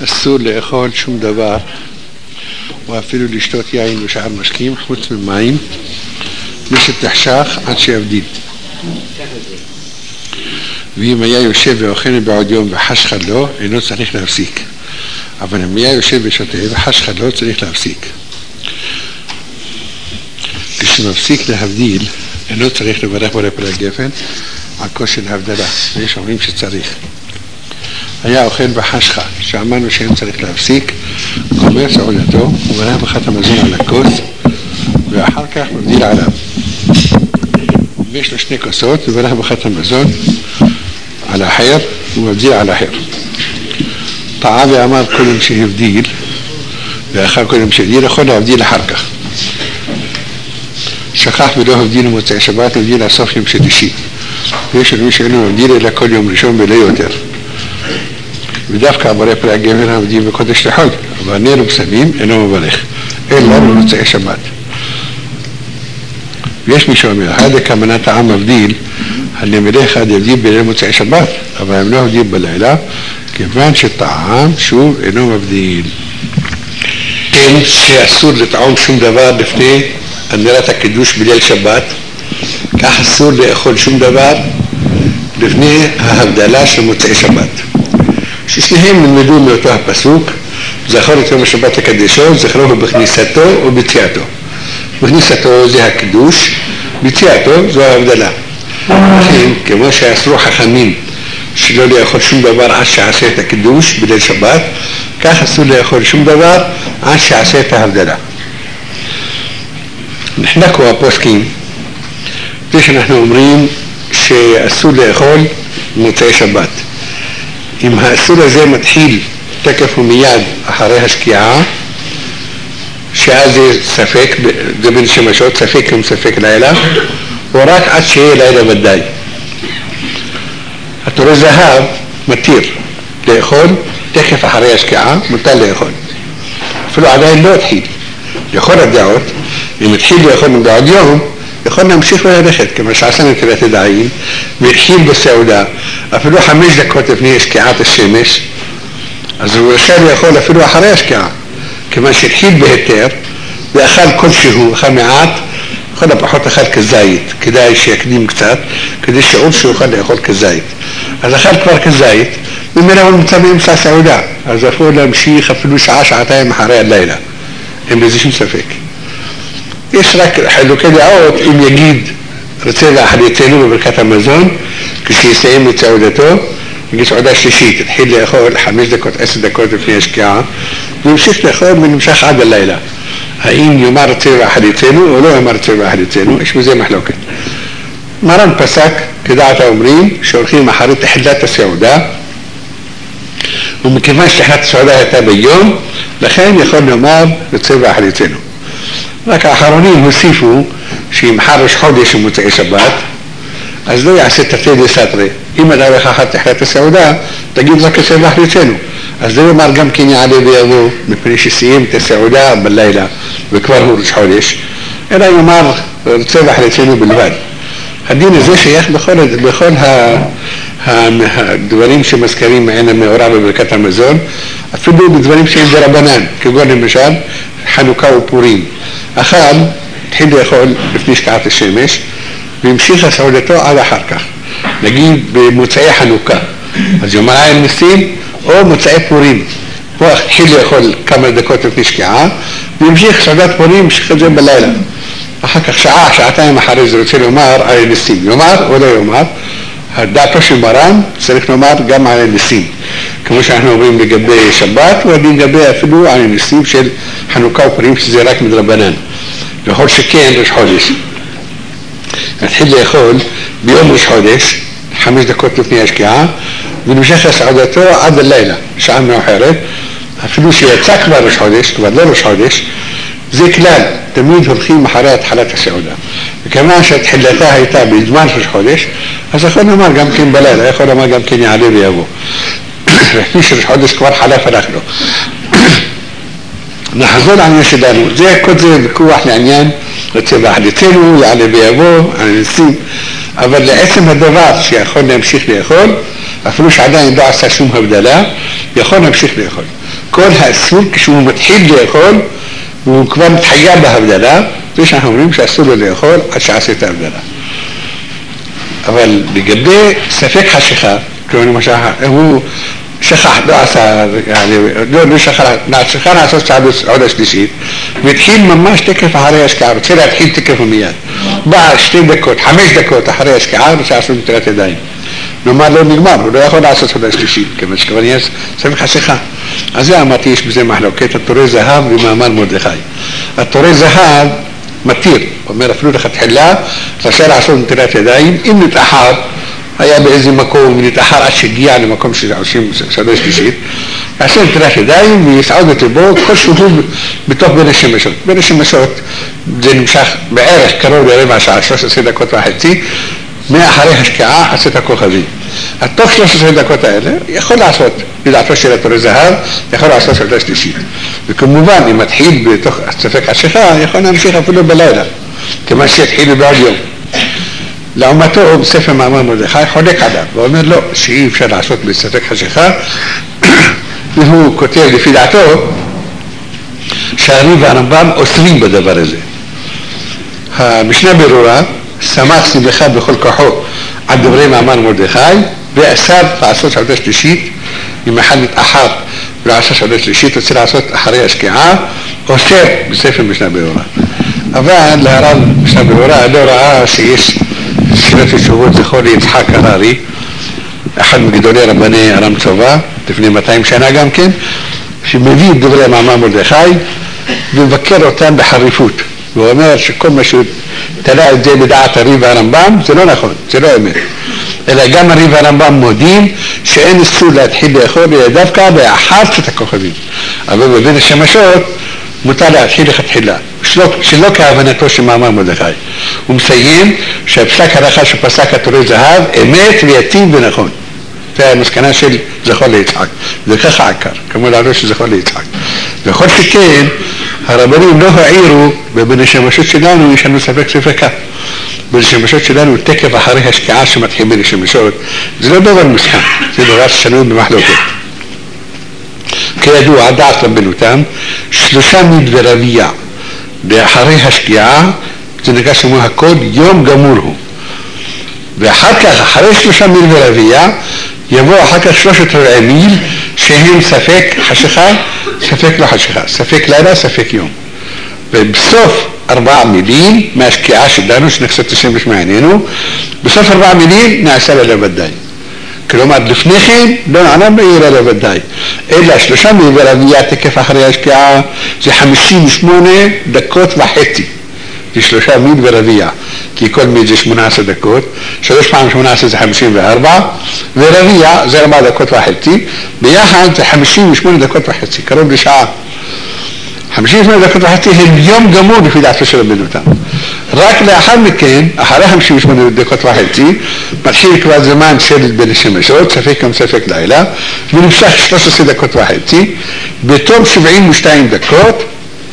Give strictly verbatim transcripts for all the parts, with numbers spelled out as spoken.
אסור לאכול שום דבר ואפילו לשתות יין ושאר משקים חוץ ממים משתחשך עד שיבדיל. ואם היה יושב ואוכל בעוד יום וחש חדלו אינו צריך להפסיק, אבל אם היה יושב ושותה וחש חדלו צריך להפסיק. כשמפסיק להבדיל אינו צריך לברך בורא פרי הגפן על כושר ההבדלה, ויש אומרים שצריך. היה אוכל בחשכה, שאמרנו שאין צריך להפסיק, גומר סעודתו וברך בחת המזון על הכוס ואחר כך מבדיל עליו. אם יש לו שני כוסות וברך בחת המזון על האחר ומבדיל על האחר. טעה ואמר קודם שהבדיל ואחר קודם שהבדיל, יכול להבדיל אחר כך. שכח ולא הבדיל מוצאי שבת, הבדיל הסוף יום שלישי, ויש לנו שאינו מבדיל אלא כל יום ראשון ולא יותר. ודווקא בורא פרי הגפן הבדיל בקודש לחול, אבל נר ובשמים אינו מברך אלא במוצאי שבת. ויש מי שאומר הדה כמנת העם מבדיל על נמדי אחד יבדיל בליל מוצאי שבת, אבל הם לא הבדיל בלילה כיוון שטעם שוב אינו מבדיל. כן, שאסור לטעום שום דבר לפני אמירת הקידוש בליל שבת, כך אסור לאכול שום דבר לפני ההבדלה של מוצאי שבת, ששניהם נלמדו מאותו הפסוק, זכור את יום השבת לקדשו, זכרוהו בכניסתו וביציאתו. בכניסתו זה הקידוש, ביציאתו זו ההבדלה. לכן, כמו שאסרו חכמים שלא לאכול שום דבר עד שעשה את הקידוש בליל שבת, כך אסור לאכול שום דבר עד שעשה את ההבדלה. נחלקו הפוסקים, זה שאנחנו אומרים שאסור לאכול מוצאי שבת. אם האסור הזה מתחיל תקף ומיד אחרי השקיעה, שאז זה ספק, זה בין שמשות, ספק עם ספק לילה, או רק עד שיהיה לילה ודאי. התורה זהב מתיר לאכול תקף אחרי השקיעה, מותר לאכול. אפילו עדיין לא התחיל. לכל הדעות, אם התחיל לאכול מבעוד יום, יכול להמשיך וללכת, כמו שעשה נטילת ידיים, והתחיל בסעודה, אפילו חמש דקות לפני שקיעת השמש, אז הוא רשאי לאכול אפילו אחרי השקיעה, כמו שהתחיל בהיתר, ואכל כלשהו, אכל מעט, כל הפחות אכל כזית, כדאי שיקדים קצת, כדי שעוד שיוכל לאכול כזית. אז אכל כבר כזית, ומילא הוא נמצא באמצע סעודה, אז אפילו להמשיך אפילו שעה, שעתיים אחרי הלילה. אין בזה שום ספק. יש רק חילוקי דעות אם יגיד רצה לאחריתנו בברכת המזון, כשיסיים את סעודתו, יגיד סעודה שלישית, התחיל לאכול חמש דקות, עשר דקות לפני השקיעה, והמשיך לאכול ונמשך עד הלילה. האם יאמר רצה לאחריתנו או לא יאמר רצה לאחריתנו, יש בזה מחלוקת. מרן פסק כדעת האומרים שהולכים אחרי תחילת הסעודה, ומכיוון שתחילת הסעודה הייתה ביום, לכן יכול לומר רצה לאחריתנו. רק האחרונים הוסיפו שאם חר ראש חודש ומוצאי שבת, אז לא יעשה תרתי דסתרי. אם אתה הולך אחת תחילת הסעודה, תגיד רק רצה לאחריתנו. אז לא יאמר גם כן יעלה ויבוא, מפני שסיים את הסעודה בלילה, וכבר הוא ראש חודש, אלא יאמר רצה לאחריתנו בלבד. הדין הזה שייך בכל, בכל הדברים שמזכרים מעין המאורע בברכת המזון, אפילו בדברים שהם דרבנן, כגון למשל חנוכה ופורים. אכל, התחיל לאכול לפני שקיעת השמש, והמשיך סעודתו עד אחר כך. נגיד במוצאי חנוכה, אז יאמר עין ניסים, או מוצאי פורים. הוא התחיל לאכול כמה דקות לפני שקיעה, והמשיך סעודת פורים, המשיך את זה בלילה. אחר כך שעה, שעתיים אחרי זה רוצה לומר עין ניסים. יאמר או לא יאמר, דעתו של מרן צריך לומר גם עין ניסים. כמו שאנחנו אומרים לגבי שבת, ולגבי אפילו עין ניסים של חנוכה ופורים, שזה רק מדרבנן. לאכול שכן ראש חודש. התחיל לאכול ביום ראש חודש, חמש דקות לפני השקיעה, ונמשך סעודתו עד הלילה, שעה מאוחרת, אפילו שיצא כבר ראש חודש, כבר לא ראש חודש, זה כלל, תמיד הולכים אחרי התחלת הסעודה. וכמה שהתחילתה הייתה בזמן ראש חודש, אז יכול לומר גם כן בלילה, יכול לומר גם כן יעלה ויבוא. לפני שראש חודש כבר חלף הלכנו. נחזור לעניין שלנו, זה כל זה ויכוח לעניין, רצה לאחריתנו, יעלה ויבוא, על הניסים, אבל לעצם הדבר שיכול להמשיך לאכול, אפילו שעדיין לא עשה שום הבדלה, יכול להמשיך לאכול. כל האסור כשהוא מתחיל לאכול, והוא כבר מתחייב בהבדלה, זה שאנחנו אומרים שאסור לו לאכול עד שעשה את ההבדלה. אבל לגבי ספק חשיכה, כלומר למשל, הוא שכח, לא עשה, לא, לא שכח, שכח לעשות עוד השלישית, והתחיל ממש תקף אחרי השקעה, רוצה להתחיל תקף ומיד. בא שתי דקות, חמש דקות אחרי השקעה, רוצה לעשות נטילת ידיים. נאמר לא נגמר, הוא לא יכול לעשות עוד השלישית, כיוון שכבר יש ספק חשיכה. אז זה אמרתי, יש בזה מחלוקת, התורי זהב ומאמר מרדכי. התורי זהב מתיר, אומר אפילו לכתחילה, רשאי לעשות נטילת ידיים, אם נתאחר, היה באיזה מקום ונתאחר עד שהגיע למקום שעושים סעודה שלישית, יעשה נטילת ידיים ויסעוד את ליבו כל שהוא בתוך בין השמשות. בין השמשות זה נמשך בערך קרוב לרבע שעה, שלוש עשרה דקות וחצי, מאחרי השקעה עשית הכוכבים. התוך שלוש עשרה דקות האלה יכול לעשות, לדעתו של התורי זהב, יכול לעשות סעודה שלישית. וכמובן, אם מתחיל בתוך ספק חשיכה, יכול להמשיך אפילו בלילה, כמה שיתחיל בעוד יום. לעומתו, בספר מאמר מרדכי, חולק עליו, ואומר לו שאי אפשר לעשות בספק חשיכה, והוא כותב לפי דעתו, שהרי והרמב"ם אוסרים בדבר הזה. המשנה ברורה, שמח שמחה בכל כוחו על דברי מאמר מרדכי, ואסר לעשות סעודה שלישית, אם אחד מתאחר ולעשות סעודה שלישית, רוצה לעשות אחרי השקיעה, אוסר בספר משנה ברורה. אבל להרב משנה ברורה לא ראה שיש שאלות ותשובות זכור ליצחק הררי, אחד מגדולי רבני ארם צובא, לפני מאתיים שנה גם כן, שמביא את דברי מאמר מרדכי ומבקר אותם בחריפות. והוא אומר שכל מה שהוא תלה את זה בדעת הרי והרמב"ם, זה לא נכון, זה לא אמת. אלא גם הרי והרמב"ם מודים שאין איסור להתחיל לאכול אלא דווקא לאחר צאת הכוכבים. אבל בבין השמשות מותר להתחיל לכתחילה, שלא, שלא כהבנתו של מאמר מרדכי. הוא מסיים שהפסק הלכה שפסק התורי זהב אמת ויציב ונכון. זה המסקנה של זכור ליצחק. זה ככה עקר, כמו להראות שזכור ליצחק. וכל שכן, הרבנים לא העירו, ובין השמשות שלנו יש לנו ספק ספקה. בין השמשות שלנו תקף אחרי השקעה שמתחיל בין השמשות. זה לא דבר מוסכם, זה דבר שנוי במחלוקת. כידוע, דעת רבנותם, שלושה מיל ורביע באחרי השקיעה, זה נקרא שמו הכל יום גמור הוא. ואחר כך, אחרי שלושה מיל ורביע, יבוא אחר כך שלושת רבעי מיל, שהם ספק חשיכה, ספק לא חשיכה, ספק לילה, ספק יום. ובסוף ארבעה מילים, מהשקיעה שלנו, שנחשת השמש מעינינו, בסוף ארבעה מילים נעשה לה לבדי. כלומר, לפני כן לא נענה בעירה לבדי, אלא שלושה מיל ורביע תקף אחרי השקיעה, זה חמישים ושמונה דקות וחצי. זה שלושה מיל ורביע, כי כל מיל זה שמונה עשרה דקות, שלוש פעם שמונה עשרה זה חמישים וארבע, ורביע זה ארבע דקות וחצי, ביחד זה חמישים ושמונה דקות וחצי, קרוב לשעה. חמישים ושמונה דקות וחצי הם יום גמור לפי דעתו של רבנותם. רק לאחר מכן, אחרי חמישים ושמונה דקות וחצי, מתחיל כבר זמן של בין השמשות, ספק גם ספק לילה, ונמשך שלוש עשרה דקות וחצי, בתום שבעים ושתיים דקות,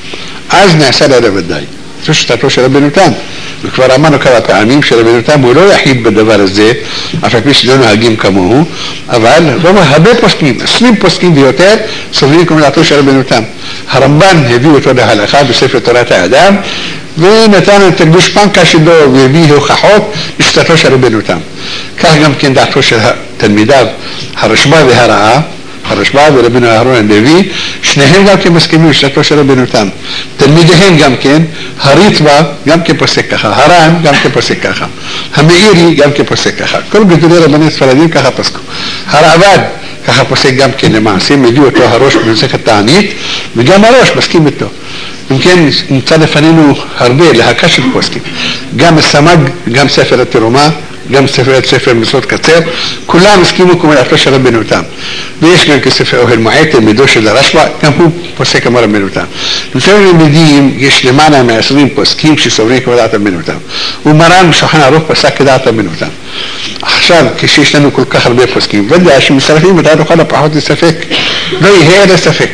אז נעשה לה לבדי. זו שיטתו של רבנותם. וכבר אמרנו כמה פעמים שרבנותם הוא לא יחיד בדבר הזה, אף על פי שלא נוהגים כמוהו, אבל הרבה פוסקים, עשרים פוסקים ויותר, סובלים כמו דעתו של רבנותם. הרמב"ן הביא אותו להלכה בספר תורת האדם, ונתן את הגושפנקה שלו והביא הוכחות לשיטתו של רבנותם. כך גם כן דעתו של תלמידיו, הרשב"א והרעה, הרשב"א ורבנו אהרון הלוי, שניהם גם כן מסכימים לשיטתו של רבנותם. תלמידיהם גם כן, הריטב"א גם כן פוסק ככה, הר"ן גם כן פוסק ככה, המאירי גם כן פוסק ככה. כל גדולי רבני ספרדים ככה פסקו. הרעב"ד ככה פוסק גם כן למעשה, מביא אותו הראש במסכת תענית, וגם הראש מסכים איתו. אם כן, נמצא לפנינו הרבה להקה של פוסקים. גם הסמ"ג, גם ספר התרומה, גם ספר, ספר מסות קצר, כולם הסכימו כמו דעתו של רבנותם. ויש גם כספר אוהל מועט, תלמידו של הרשב"א, גם הוא פוסק כמו רבנותם. נמצאים לימודים, יש למעלה מעשרים פוסקים שסוברים כמו דעת רבנותם. ומרן שולחן ערוך פסק כדעת רבנותם. עכשיו, כשיש לנו כל כך הרבה פוסקים, ודאי שמצטרפים את לכל הפחות לספק, לא יהיה אלא ספק.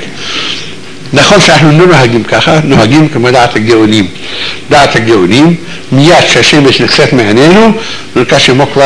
נכון שאנחנו לא נוהגים ככה, נוהגים כמו דעת הגאונים. דעת הגאונים, מיד שהשמש נחשף מעינינו, נראה שמו כבר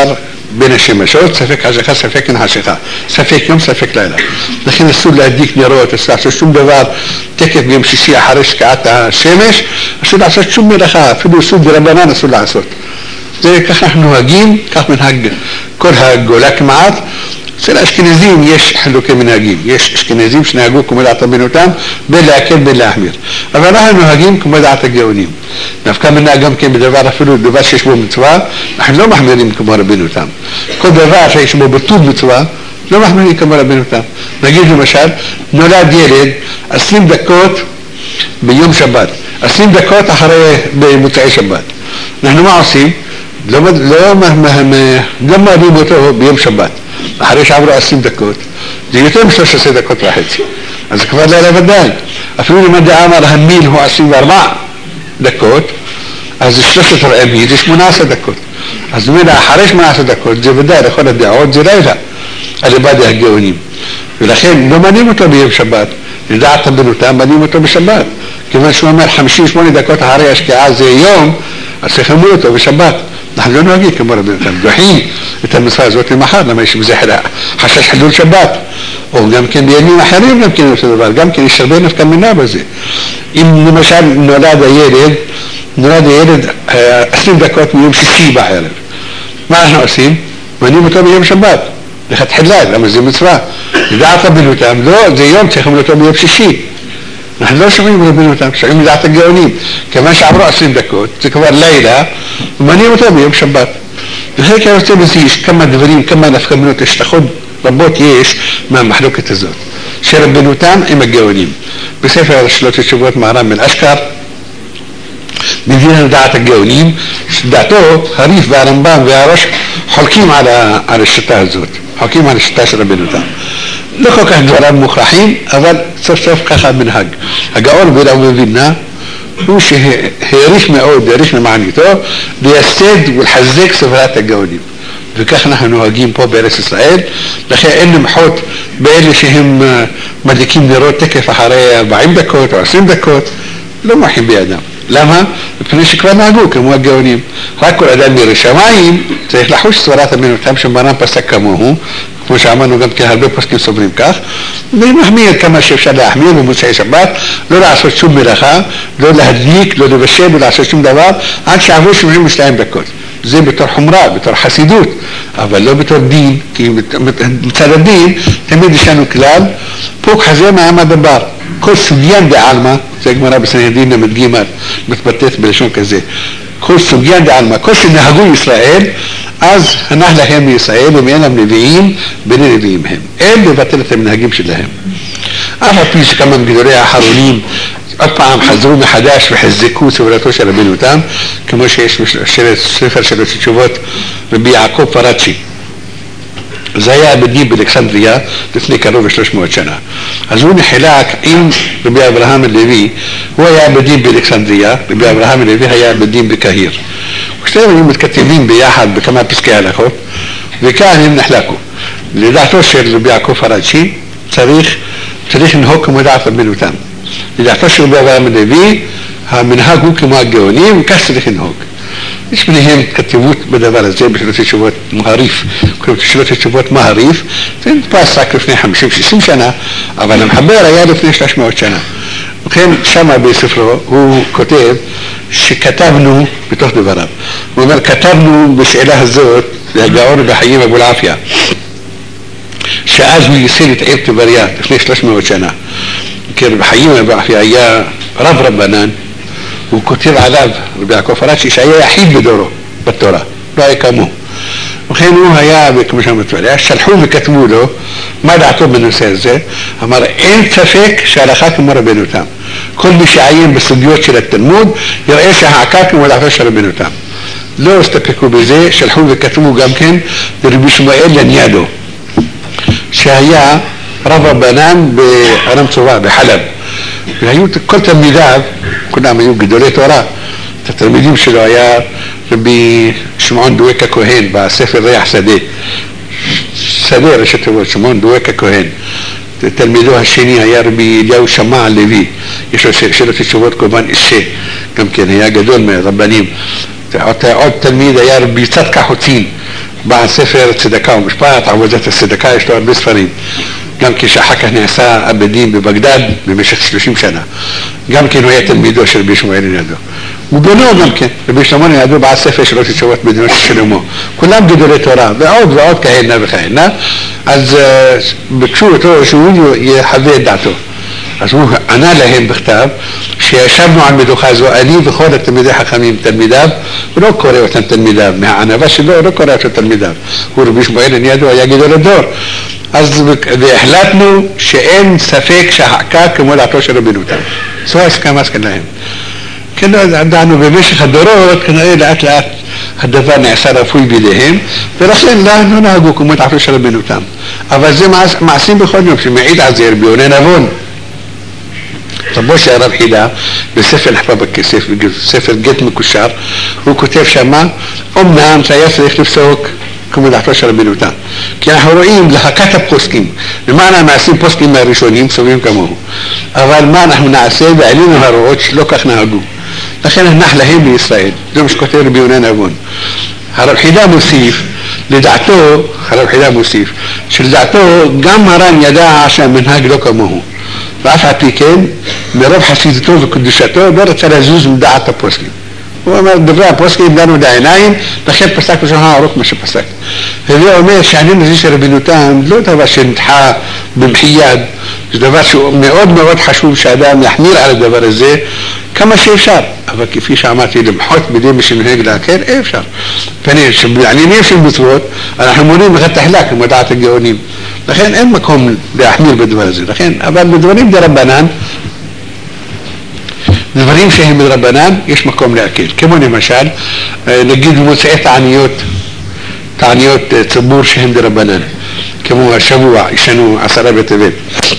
בין השמשות, ספק חשיכה, ספק אין חשיכה, ספק יום, ספק לילה. לכן אסור להדליק נרות, אסור לעשות שום דבר, תקף ביום שישי אחרי שקיעת השמש, אסור לעשות שום מלאכה, אפילו סוג דרבנן אסור לעשות. זה ככה אנחנו נוהגים, כך מנהג כל הגולה כמעט. אצל האשכנזים יש חילוקי מנהגים, יש אשכנזים שנהגו כמו דעת רבנותם, בין להקל בין להחמיר. אבל אנחנו נוהגים כמו דעת הגאונים. דווקא מנהג גם כן בדבר, אפילו דבר שיש בו מצווה, אנחנו לא מחמירים כמו רבנותם. כל דבר שיש בו ביטול מצווה, לא מחמירים כמו רבנותם. נגיד למשל, נולד ילד עשרים דקות ביום שבת, עשרים דקות אחרי במוצאי שבת. אנחנו מה עושים? לא, לא, לא מעלים אותו ביום שבת. אחרי שעברו עשרים דקות, זה יותר מ-שלוש עשרה דקות וחצי. אז כבר לילה ודאי. אפילו למד אמר המיל הוא עשרים וארבע דקות, אז זה שלושת רבעי מיל, זה שמונה עשרה דקות. אז זאת אומרת, אחרי שמונה עשרה דקות, זה ודאי, לכל הדעות, זה לילה. על ידי הגאונים. ולכן לא מנים אותו ביום שבת. לדעת רבנותם, מנים אותו בשבת. כיוון שהוא אומר חמישים ושמונה דקות אחרי השקיעה זה יום, אז צריכים אותו בשבת. אנחנו לא נוהגים כמו רבנותם, דוחים את המצווה הזאת למחר, למה יש בזה חשש חילול שבת, או גם כן בימים אחרים גם כן אותו דבר, גם כן יש הרבה נפקא מינה בזה. אם למשל נולד הילד, נולד הילד עשרים דקות מיום שישי בערב, מה אנחנו עושים? מנים אותו ביום שבת, לכתחילה, למה זה מצווה. לדעת רבנותם, לא, זה יום צריכים אותו ביום שישי. אנחנו לא שומעים רבנותם, שומעים לדעת הגאונים. כיוון שעברו עשרים דקות, זה כבר לילה, ומנים אותו ביום שבת. וכן כי אני רוצה בזה, יש כמה דברים, כמה נפקא מינות, השלכות רבות יש מהמחלוקת הזאת. שרבנותם עם הגאונים. בספר שלוש תשובות מהר"ם בן אשכר, מביא לנו דעת הגאונים, שדעתו, הריף והרמב"ם והראש חולקים על, ה, על השיטה הזאת, חולקים על השיטה של רבנותם. לא כל כך דבריו מוכרחים, אבל סוף סוף ככה מנהג. הגאון בלעו מבינה, הוא שהעריך מאוד, העריך ממעניתו, לייסד ולחזק ספרת הגאונים. וכך אנחנו נוהגים פה בארץ ישראל, לכן אין למחות באלה שהם מדליקים נרות תקף אחרי ארבעים דקות או עשרים דקות, לא מוחים בידם. למה? מפני שכבר נהגו כמו הגאונים. רק כל אדם ירא שמיים צריך לחוש סברת רבנותם שמרן פסק כמוהו, כמו שאמרנו גם כן הרבה פוסקים סוברים כך, ומחמיר כמה שאפשר להחמיר במוצאי שבת, לא לעשות שום מלאכה, לא להדליק, לא לבשל, לא לעשות שום דבר, עד שעברו שבעים ושתיים דקות. זה בתור חומרה, בתור חסידות, אבל לא בתור דין, כי מצד הדין תמיד יש לנו כלל, פוק חזה מעם הדבר. כל סוגיין דעלמא, זה גמרא בסנהדרין למד ג' מתבטאת בלשון כזה, כל סוגיין דעלמא, כל שנהגו ישראל, אז הנח להם מישראל, הם אינם נביאים, בני נביאים הם. אין לבטל את המנהגים שלהם. אף על פי שכמה מגדולי האחרונים, עוד פעם חזרו מחדש וחזקו סברתו של רבנותם, כמו שיש בספר של התשובות רבי יעקב פרצ'י. זה היה בדין באלכסנדריה לפני קרוב ל-שלוש מאות שנה. אז הוא נחלק עם רבי אברהם הלוי, הוא היה בדין באלכסנדריה, רבי אברהם הלוי היה בדין בקהיר. ושתיהם היו מתכתבים ביחד בכמה פסקי הלכות, וכאן הם נחלקו. לדעתו של רבי יעקב פרצ'י צריך, צריך לנהוג כמו דעת רבנותם. לדעתו של רבי אברהם הלוי, המנהג הוא כמו הגאונים, וכך צריך לנהוג. יש ביניהם כתיבות בדבר הזה, בשאלות התשובות מהריף, בשאלות התשובות מהריף, זה נתפס רק לפני חמישים שישים שנה, אבל המחבר היה לפני שלוש מאות שנה. וכן שמה בספרו הוא כותב שכתבנו בתוך דבריו. הוא אומר, כתבנו בשאלה הזאת, והגאון בחיים אבו אלעפיה, שאז הוא ייסד את עיר טבריה לפני שלוש מאות שנה. כי רבי חיים אבו אלעפיה היה רב רבנן, הוא כותב עליו, רבי יעקב פרצ'י, שהיה יחיד בדורו, בתורה, לא היה כמוהו. וכן הוא היה, כמו שאמרתי, שלחו וכתבו לו, מה דעתו בנושא הזה? אמר, אין ספק שההלכה כמו רבנותם. כל מי שעיין בסוגיות של התלמוד, יראה שהעקה כמו דעתו של רבנותם. לא הסתפקו בזה, שלחו וכתבו גם כן, לרבי שמואל לניאדו, שהיה רב רבנן בארם צובא, בחלב. והיו כל תלמידיו, כולם היו גדולי תורה, את התלמידים שלו היה רבי שמעון דואק הכהן בספר ריח שדה, שדה ראשי תיבות, שמעון דואק הכהן. תלמידו השני היה רבי אליהו שמע הלוי, יש לו שאלות תשובות קורבן אישה, גם כן היה גדול מהרבנים. עוד תלמיד היה רבי צדקה חוצין, בעל ספר צדקה ומשפט, עבודת הצדקה, יש לו הרבה ספרים. גם כשאחר כך נעשה עבדים בבגדד במשך שלושים שנה. גם כן הוא היה תלמידו של רבי שמואל אליהו. ובנו גם כן, רבי שמואל אליהו בעל ספר שלוש תשובות מדינות של שלמה. כולם גדולי תורה, ועוד ועוד כהנה וכהנה. אז ביקשו אותו שהוא יחווה את דעתו. אז הוא ענה להם בכתב שישבנו על מדוכה זו, אני וכל התלמידי חכמים תלמידיו, הוא לא קורא אותם תלמידיו, מהענבה שלו הוא לא קורא אותם תלמידיו. הוא רבי שמואל אליהו היה גדול הדור. אז והחלטנו שאין ספק שהחכה כמו דעתו של רבנו תם. זו הסכמה שלהם. כן, דענו במשך הדורות, כנראה לאט לאט הדבר נעשה רפוי בידיהם, ולכן לא נהגו כמו דעתו של רבנו תם. אבל זה מעשים בכל יום, שמעיד על זה רבי יונה נבון. רבו של הרב חידה, בספר נחפה בכסף, בספר גט מקושר, הוא כותב שמה, אמנם שהיה צריך לפסוק כמו דעתו של רבנו תם. כי אנחנו רואים להקת הפוסקים, למען המעשים פוסקים מהראשונים, סובים כמוהו. אבל מה אנחנו נעשה, ועלינו הרואות שלא כך נהגו. לכן נח להם בישראל, זה מה שכותב רבי יונה נבון. הרב חידה מוסיף, לדעתו, הרב חידה מוסיף, שלדעתו גם מרן ידע שהמנהג לא כמוהו. ואף על פי כן, מרוב חסידותו וקדושתו, לא רצה לזוז מדעת הפוסקים. הוא אומר, דברי הפוסקים דנו לעיניים, לכן פסק בשולחן ערוך מה שפסק. והוא אומר שהעניין הזה של רבנו תם לא דבר שנדחה במחי יד, זה דבר שהוא מאוד מאוד חשוב שאדם יחמיר על הדבר הזה כמה שאפשר, אבל כפי שאמרתי, למחות בידי מי שנוהג להקל, אי אפשר. בעניינים של מצוות, אנחנו מונים לכתחילה כמו דעת הגאונים, לכן אין מקום להחמיר בדבר הזה, לכן, אבל בדברים דרבנן, דברים שהם מדרבנן, יש מקום להקל. כמו למשל, נגיד במוצאי תעניות, תעניות ציבור שהם דרבנן. כמו השבוע, יש לנו עשרה בטבת.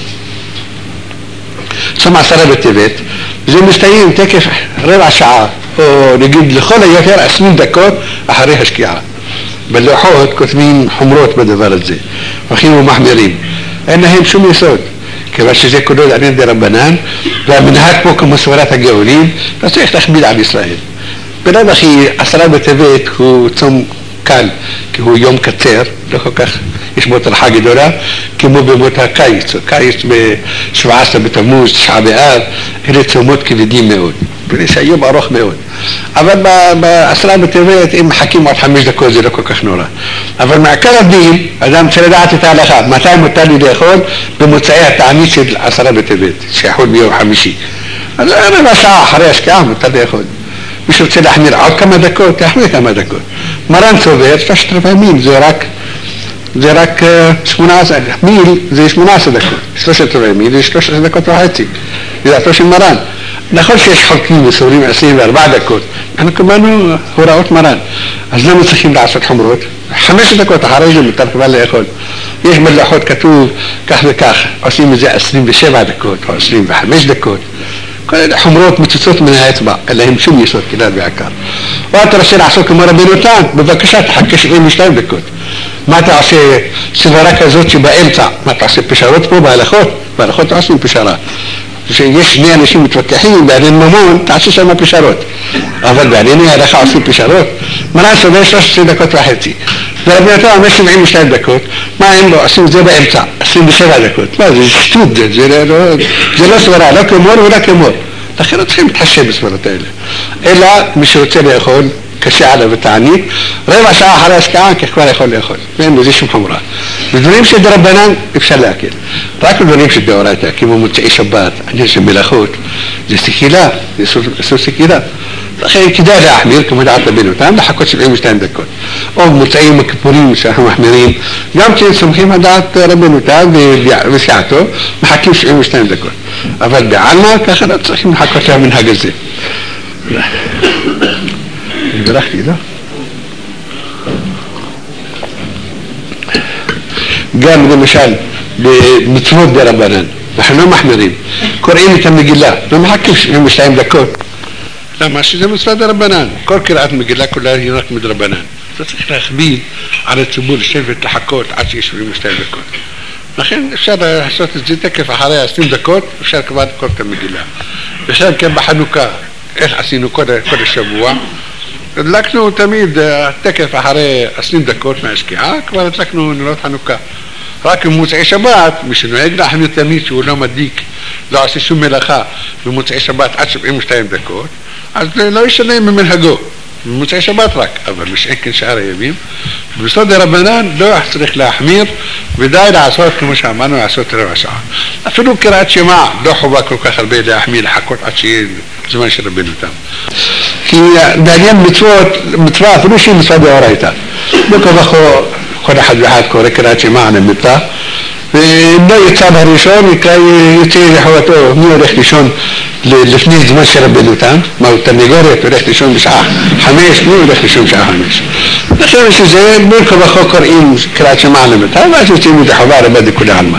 צום עשרה בטבת, זה מסתיים תקף רבע שעה, או נגיד לכל היותר עשרים דקות אחרי השקיעה. בלוחות כותבים חומרות בדבר הזה, הולכים ומחמירים. אין להם שום יסוד. כיוון שזה כולו לעניין דרבנן, והמנהג פה כמו סברת הגאונים, אז צריך להכביד על ישראל. בלב אחי, עשרה בטבת הוא צום קל, כי הוא יום קצר, לא כל כך יש בו טרחה גדולה, כמו במות הקיץ, קיץ ב-שבעה עשר בתמוז, תשעה באב, אלה צומות כבדים מאוד, וזה היום ארוך מאוד. אבל בעשרה בטבת, אם מחכים עוד חמש דקות, זה לא כל כך נורא. אבל מעיקר הדין, אדם צריך לדעת את ההלכה, מתי מותר לי לאכול במוצאי התענית של עשרה בטבת, שיכול ביום חמישי. אז רבע שעה אחרי השקיעה מותר לאכול. מי שרוצה להחמיר עוד כמה דקות, יחמיר כמה דקות. מרן סובר, שלושת רבעי מיל, זה רק, זה רק שמונה עשרה, מיל זה שמונה עשרה דקות. שלושת רבעי מיל זה שלוש עשרה דקות וחצי. זה דעתו של מרן. נכון שיש חולקים וסוברים עשרים וארבע דקות, אנחנו קבלנו הוראות מרן. אז למה צריכים לעשות חומרות? חמש דקות אחרי זה מותר כבר לאכול. יש בלוחות כתוב כך וכך, עושים את זה עשרים ושבע דקות או עשרים וחמש דקות. כל אלה חומרות מצוצות מן האצבע, אין להם שום יסוד כלל ועיקר. או אתה רוצה לעשות כמו רבנו תם, בבקשה תחכה שבעים ושתיים דקות. מה אתה עושה סברה כזאת שבאמצע? מה אתה עושה פשרות פה בהלכות? בהלכות עושים פשרה. שיש שני אנשים מתווכחים בעניין ממון, תעשו שם פשרות. אבל בענייני ההלכה עושים פשרות. מרן סובר שלוש עשרה דקות וחצי. ורבנו תם אומר שבעים ושתיים דקות. מה הם לא עושים זה באמצע? עשרים ושבע דקות. מה זה שטות, זה לא סברה, לא כמור ולא כמור. לכן לא צריכים להתחשב בסברות האלה. אלא מי שרוצה לאכול, קשה עליו ותענית, רבע שעה אחרי השקעה, כי כבר יכול לאכול. ואין לזה שום חומרה. בדברים שדרבנן אפשר להקל. רק בדברים שדאורייתא, כמו מוצאי שבת, עניין של מלאכות, זה סקילה, זה אסור סקילה. לכן כדאי להחמיר, כמו דעת רבנו תם, לחכות שבעים ושתיים דקות. או מוצאים הכיפורים שאנחנו מחמירים, גם כן סומכים על דעת רבנו תם וסיעתו, מחכים שבעים ושתיים דקות. אבל בעלמא, ככה לא צריכים לחכות למנהג הזה. ברכתי, לא? גם למשל במצוות דרבנן, אנחנו לא מחמירים, קוראים את המגילה, לא מחכים שבעים ושתיים דקות. למה? שזה מצוות דרבנן, כל קריאת מגילה כולה היא רק מדרבנן. אתה צריך להכביד על הציבור לשבת לחכות עד שיש שבעים ושתיים דקות. לכן אפשר לעשות את זה תקף אחרי עשרים דקות, אפשר כבר לקרוא את המגילה. אפשר כן בחנוכה, איך עשינו כל, כל השבוע, הדלקנו תמיד, תקף אחרי עשרים דקות מהשקיעה, כבר הדלקנו נרות חנוכה. רק במוצאי שבת, מי שנוהג להחמיר תמיד שהוא לא מדליק, לא עושה שום מלאכה במוצאי שבת עד שבעים ושתיים דקות, אז לא ישנה ממנהגו, במוצאי שבת רק, אבל מי שאין כן שאר הימים. ביסוד הרבנן לא צריך להחמיר, ודי לעשות כמו שאמרנו, לעשות רבע שעה. אפילו קריאת שמע לא חובה כל כך הרבה להחמיר, לחכות עד שיהיה זמן של רבנו תם. כי בעניין מצוות, מצווה אפילו שהיא מצווה דאורייתא. לא כבחו כל אחד ואחד קורא קריאת שמע על המיטה, ואם לא יצא בראשון, יוצא לחובתו, מי הולך לישון לפני זמן של רבנו תם, מה הוא תרנגולת, הולך לישון בשעה חמש, מי הולך לישון בשעה חמש. לכן שזה בין כבחו קוראים קריאת שמע על המיטה, ואז יוצאים לחובה רבה דכולי עלמא.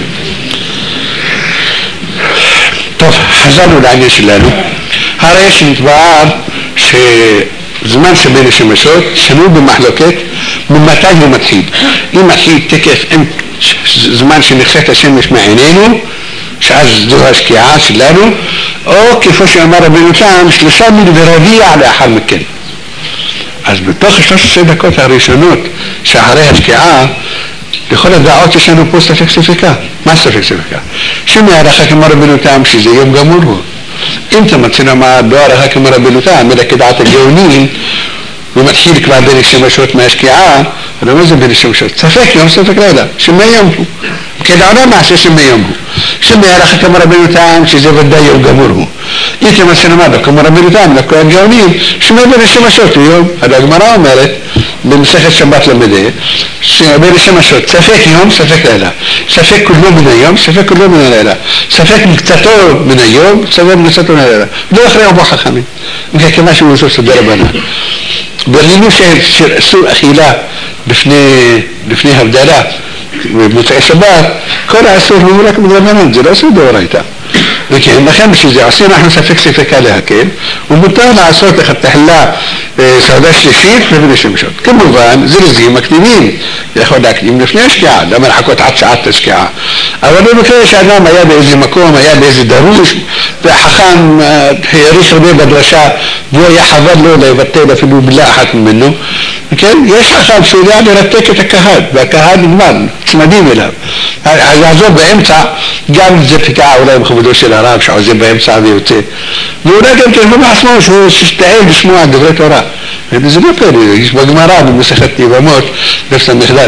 טוב, חזרנו לעניין שלנו. הרי שנתבהר שזמן שבין השמשות שנוי במחלוקת ממתי הוא מתחיל. אם מתחיל תקף עם זמן שנכסת השמש מעינינו, שאז זו השקיעה שלנו, או כפי שאמר רבנו תם, שלושה מיל ורביע לאחר מכן. אז בתוך שלוש עשרה דקות הראשונות שאחרי השקיעה, לכל הדעות יש לנו פה ספק ספקה. מה ספק ספקה? שמערכה כמו רבנו תם שזה יום גמור הוא. אם אתה מצא למה בערכה כמו רבנו תם, אלא כדעת הגאונים, ומתחיל כבר בין השמשות מהשקיעה, אבל מה זה בין השמשות? ספק יום, ספק לילה, שמי יום הוא. כדעונה מעשה שמי יום הוא. שמערכה כמו רבנו תם, שזה ודאי יום גמור הוא. אם אתה מצא למה כמו רבנו תם, לכל הגאונים, שמי בין השמשות הוא יום. הגמרא אומרת, במסכת שבת למדי, בין השמשות, ספק יום, ספק לילה. ספק כולו מן היום, ספק כולו מן הלילה. ספק מקצתו מן היום, ספק מקצתו מן הלילה. לא יכריעו בו חכמים. כמה שהוא עושה סדר רבנן. ברלינו שאסור אכילה לפני הבדלה במוצאי שבת, כל האסור הוא רק מדרבנן, זה לא אסור דאורייתא. וכן, לכן בשביל זה עושים אנחנו ספק ספקה להקל, ומותר לעשות לכתחילה סעודה שלישית לבין השמשות. כמובן, זרזים מקדימים, יכול להקדים לפני השקיעה, למה לחכות עד שעת השקיעה. אבל במקרה שאדם היה באיזה מקום, היה באיזה דרוש, והחכם העריך הרבה בדרשה, והוא היה חבל לו לבטל אפילו מילה אחת ממנו. כן? יש חכם שהוא יודע לרתק את הקהל, והקהל נגמר, צמדים אליו. אז יעזור באמצע, גם זה פקעה אולי בכבודו של הרב, שעוזר באמצע ויוצא. ואולי גם כן בעצמו שהוא שתעל לשמוע דברי תורה. וזה לא פלא, יש בגמרא במסכת יבמות, בסמ"ך ד'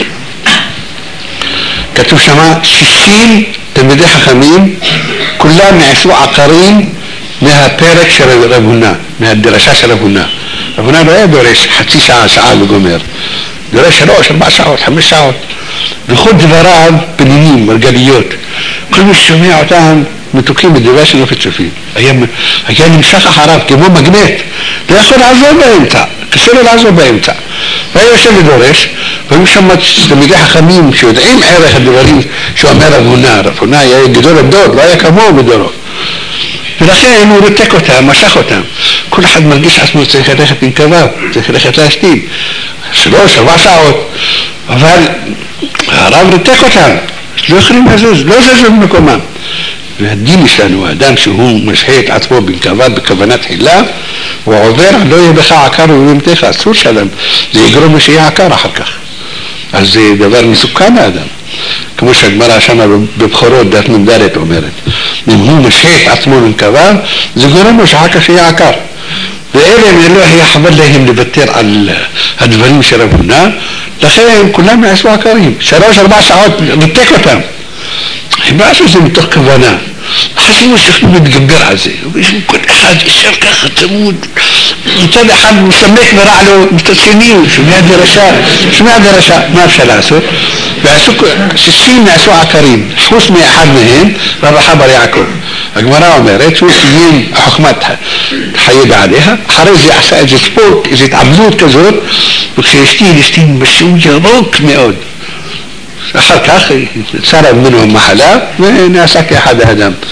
כתוב שמה, שישים תלמידי חכמים, כולם נעשו עקרים מהפרק של רב הונא, מהדרשה של רב הונא. רב הונא לא היה דורש חצי שעה, שעה וגומר. דורש שלוש, ארבע שעות, חמש שעות. וכל דבריו פנינים, מרגליות. כל מי ששומע אותם מתוקים בדברי של נופת צופים. היה, היה נמשך אחריו כמו מגנט. לא יכול לעזור באמצע, קשה לו לעזור באמצע. והיה יושב ודורש, והיו שם תלמידי חכמים שיודעים ערך הדברים שאומר רב הונא. רב הונא היה גדול הדור, לא היה כמוהו בדורו. ולכן הוא ריתק אותם, משך אותם. כל אחד מרגיש עצמו צריך ללכת עם קבב, צריך ללכת להשתין. שלוש, ארבע שעות. אבל הרב ריתק אותם, לא יכולים לזוז, לא זזו במקומם. והדין שלנו, האדם שהוא משחה את עצמו בקבב, בכוונת חילה, הוא עובר, לא יהיה בך עקר ובמתך, אסור שלם. זה יגרום לו שיהיה עקר אחר כך. אז זה דבר מסוכן לאדם. כמו שהגמרא שמה בבחורות דת מנדלת אומרת, אם הוא משחה את עצמו במקבב, זה גורם לו שאחר כך יהיה עקר. ואלה אם לא היה חבל להם לוותר על הדברים של רב הונא, לכן כולם נעשו עקרים. שלוש, ארבע שעות ריתק אותם. הם לא עשו זה מתוך כוונה. חשבו שיכולו להתגבר על זה. כל אחד ישר ככה צמוד. מצד אחד מסמק ורע לו, מצד שני, שומע דרשה, שומע דרשה, מה אפשר לעשות? ועשו, שישים נעשו עקרים. חוץ מאחד מהם, רב החבר יעקב. הגמרא אומרת שהוא סיים חוכמת חיי בעליה, אחרי זה עשה איזה ספורט, איזו התעבלות כזאת, וכשהשתין, השתין בשיעור ירוק מאוד. אחר כך צרה ממנו המחלה ונעשה כאחד האדם.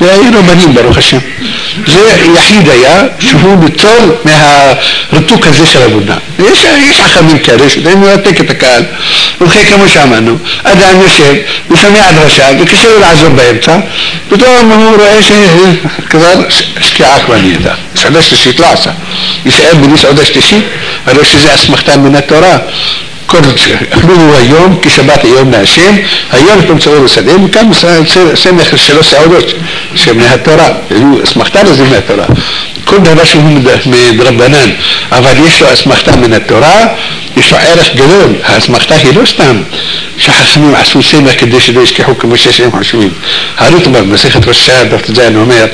והיו רבנים ברוך השם. זה יחיד היה שהוא ניצול מהריתוק הזה של עבודה. יש, יש חכמים כאלה שזה מרתק את הקהל. ובכן כמו שאמרנו, אדם יושב ושומע דרשה וקשה לו לעזור באמצע, פתאום הוא רואה שכבר שקיעה כבר נהייתה. סעודה שלישית לא עשה. יישאר בלי סעודה שלישית, הרי שזה אסמכתה מן התורה. כל אכלו היום כשבת היום להשם, היום תמצאו לסדם, וכאן סמך שלוש סעודות שמן התורה, אסמכתה לזה מהתורה. כל דבר שהוא מדרבנן, אבל יש לו אסמכתה מן התורה, יש לו ערך גדול. האסמכתה היא לא סתם שחכמים עשו סמך כדי שלא ישכחו כמו שהם חושבים. הרמב"ם במסכת ראש השנה דף ט"ז אומר,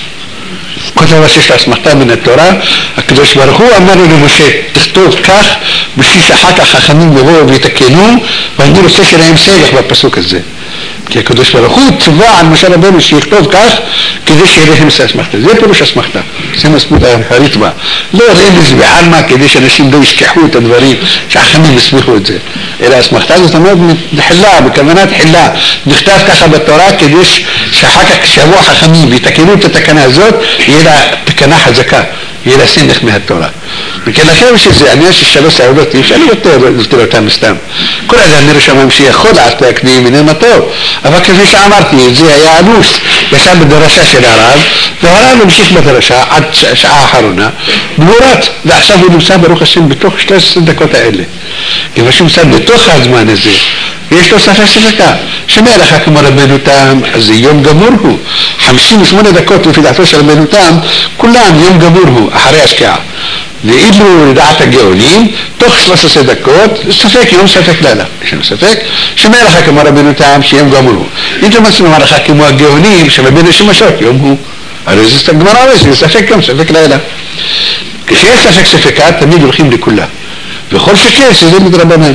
כל דבר שיש לו אסמכתה מן התורה, הקדוש ברוך הוא אמר לו למשה, תכתוב כך, בשביל שאחר כך חכמים יבואו ויתקנו, ואני רוצה שלהם סמך בפסוק הזה. כי הקדוש ברוך הוא צבא על משה רבנו שיכתוב כך, כדי שיהיה להם אסמכתה. זה פירוש אסמכתה, זה מסמות הרמב"ם. לא רמז בעלמא כדי שאנשים לא ישכחו את הדברים, שהחכמים יסמיכו את זה. אלא אסמכתה זאת אומרת תחילה, בכוונת תחילה, נכתב ככה בתורה, כדי שאחר כך כשיבואו החכמים ויתקנו את התקנה הזאת, יהיה לה תקנה חזקה, יהיה לה סמך מהתורה. וכן לכם שזה עניין של שלוש סעודות, אי אפשר לבטל אותם סתם. כל אדם נרשם שיכול לעשות להקדים איננו טוב, אבל כפי שאמרתי, זה היה אנוס, ישב בדרשה של הרב, והרב המשיך בדרשה עד שעה האחרונה, בגורת, ועכשיו הוא נמצא ברוך השם בתוך שלוש עשרה דקות האלה. כיוון שהוא נמצא בתוך הזמן הזה, ויש לו ספק ספקה, שמע לך כמו רבנו תם, אז זה יום גמור הוא, חמישים ושמונה דקות לפי דעתו של רבנו תם, כולם יום גמור הוא, אחרי השקיעה. ואילו לדעת הגאונים, תוך שלוש עשרה דקות, ספק יום ספק לילה. יש לנו ספק, שמע לך כמו רבנו תם, שיום גמור הוא. אם אתה מצא לומר לך כמו הגאונים, שרבנו שמשות, יום הוא. הרי זה גמרא רבי, זה ספק יום, ספק לילה. כשיש ספק ספקה, תמיד הולכים לכולה. וכל שכן, שזה מדרבנן.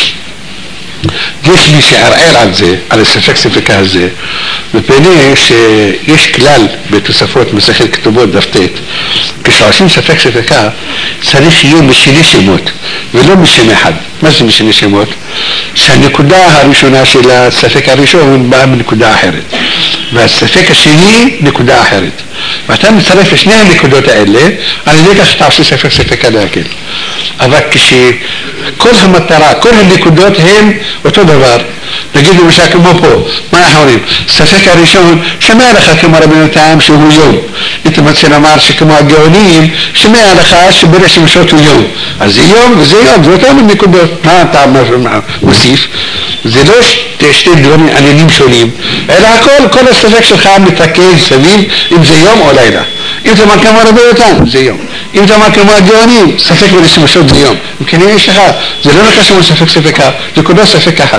יש מי שערער על זה, על הספק ספקה הזה, מפני שיש כלל בתוספות מסכת כתובות דף ט', כשעושים ספק ספקה צריך שיהיה משני שמות ולא משם אחד. מה זה משני שמות? שהנקודה הראשונה של הספק הראשון באה מנקודה אחרת, והספק השני נקודה אחרת, ואתה מצרף לשני הנקודות האלה, על ידי כך אתה עושה ספק ספקה להקל. אבל כשכל המטרה, כל הנקודות הן אותו דבר, נגיד למשל כמו פה, מה אנחנו אומרים? ספק הראשון, שמע לך כמו רבנו תם שהוא יום. אתה רוצה לומר שכמו הגאונים, שמע לך שברי שמשות הוא יום. אז זה יום וזה יום, זה אותם הנקודות. מה אתה מוסיף? זה לא שתי דברים עניינים שונים, אלא הכל, כל הספק שלך מתרכז סביב אם זה יום או לילה. אם אתה אומר כמו רבנו תם, זה יום. אם אתה אומר כמו הגאונים, ספק ברי שמשות זה יום. וכן יש לך, זה לא נקרא כמו ספק ספקה, זה כולו ספק אחד.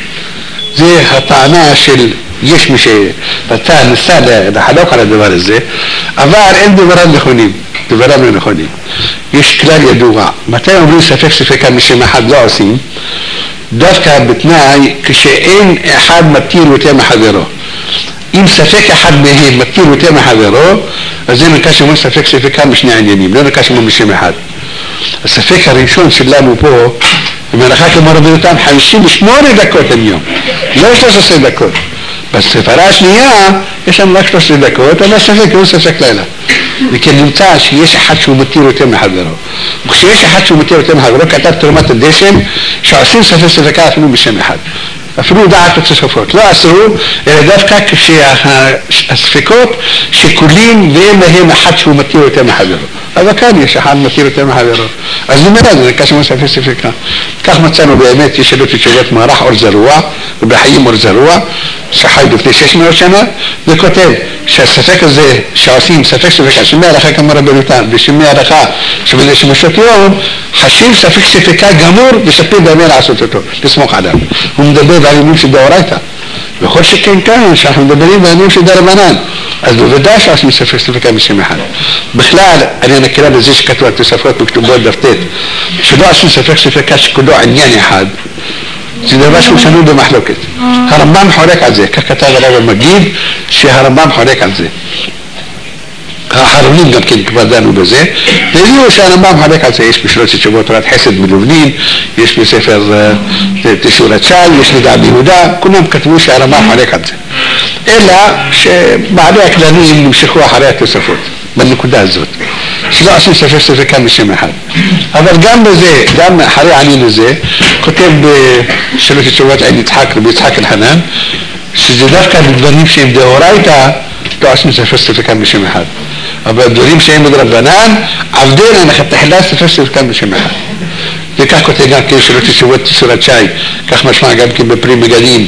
זה הטענה של יש מי שרצה ניסה לחלוק על הדבר הזה, אבל אין דבריו נכונים, דבריו לא נכונים. יש כלל ידוע, מתי אומרים ספק ספקה משם אחד לא עושים? דווקא בתנאי כשאין אחד מתיר יותר מחברו. אם ספק אחד מהם מתיר יותר מחברו, אז זה נקרא שאומרים ספק ספקה משני העניינים, לא נקרא שאומרים משם אחד. הספק הראשון שלנו פה, במלאכה כמו רבנו תם, חמישים ושמונה דקות היום, לא שלוש עשרה דקות. בספרה השנייה יש לנו רק שלוש עשרה דקות, אבל ספק לא ספק לילה. וכן נמצא שיש אחד שהוא מתיר יותר מחברו. וכשיש אחד שהוא מתיר יותר מחברו, כתב תרומת הדשן, שעושים ספק ספקה אפילו בשם אחד. אפילו דעת התוספות. לא עשו, אלא דווקא כשהספקות שכולים ואין להם אחד שהוא מתיר יותר מחברו. אבל כאן יש אחד מתיר יותר מחברו. אז נמרה, זה נקרא שמות ספק ספקה. כך מצאנו באמת, יש שאלות ותשובות מערך אור זרוע, ובחיים אור זרוע, שחי לפני שש מאות שנה, וכותב שהספק הזה שעושים ספק ספקה, שמי הלכה כמו רבנו תם, ושמי הלכה שבלי שמשות יום, חשים ספק ספקה גמור, ושפיר דמה לעשות אותו, לסמוך עליו. הוא מדבר בעניינים של דאורייתא. וכל שכן כאן, שאנחנו מדברים בעניינים של דרבנן, אז בוודאי שעושים ספק ספקה משם אחד. בכלל, אני נקרא לזה שכתוב על תוספות בכתובות דף ט', שלא עשו ספק ספקה שכולו עניין אחד, זה דבר שהוא שנוי במחלוקת. הרמב"ם חולק על זה, כך כתב הרב המגיד, שהרמב"ם חולק על זה. האחרונים גם כן כבר דנו בזה, והביאו שהרמב"ם חולק על זה, יש בשלות תשובות תורת חסד מלובלין, יש בספר תשורת שי, יש לדע ביהודה, כולם כתבו שהרמב"ם חולק על זה. אלא שבעלי הכללים נמשכו אחרי התוספות בנקודה הזאת, שלא עושים ספק ספקה משם אחד. אבל גם בזה, גם אחרי עניין לזה, כותב בשלוש תשובות עין יצחק, רבי יצחק אלחנן, שזה דווקא בדברים שהם דאורייתא, לא עושים ספק ספקה משם אחד. אבל דברים שהם בדרבנן, עבדנה נחתחילה ספק ספקה משם אחד. וכך כותב גם כן שלוש תשובות סורת שי, כך משמע גם כן בפרי מגדים,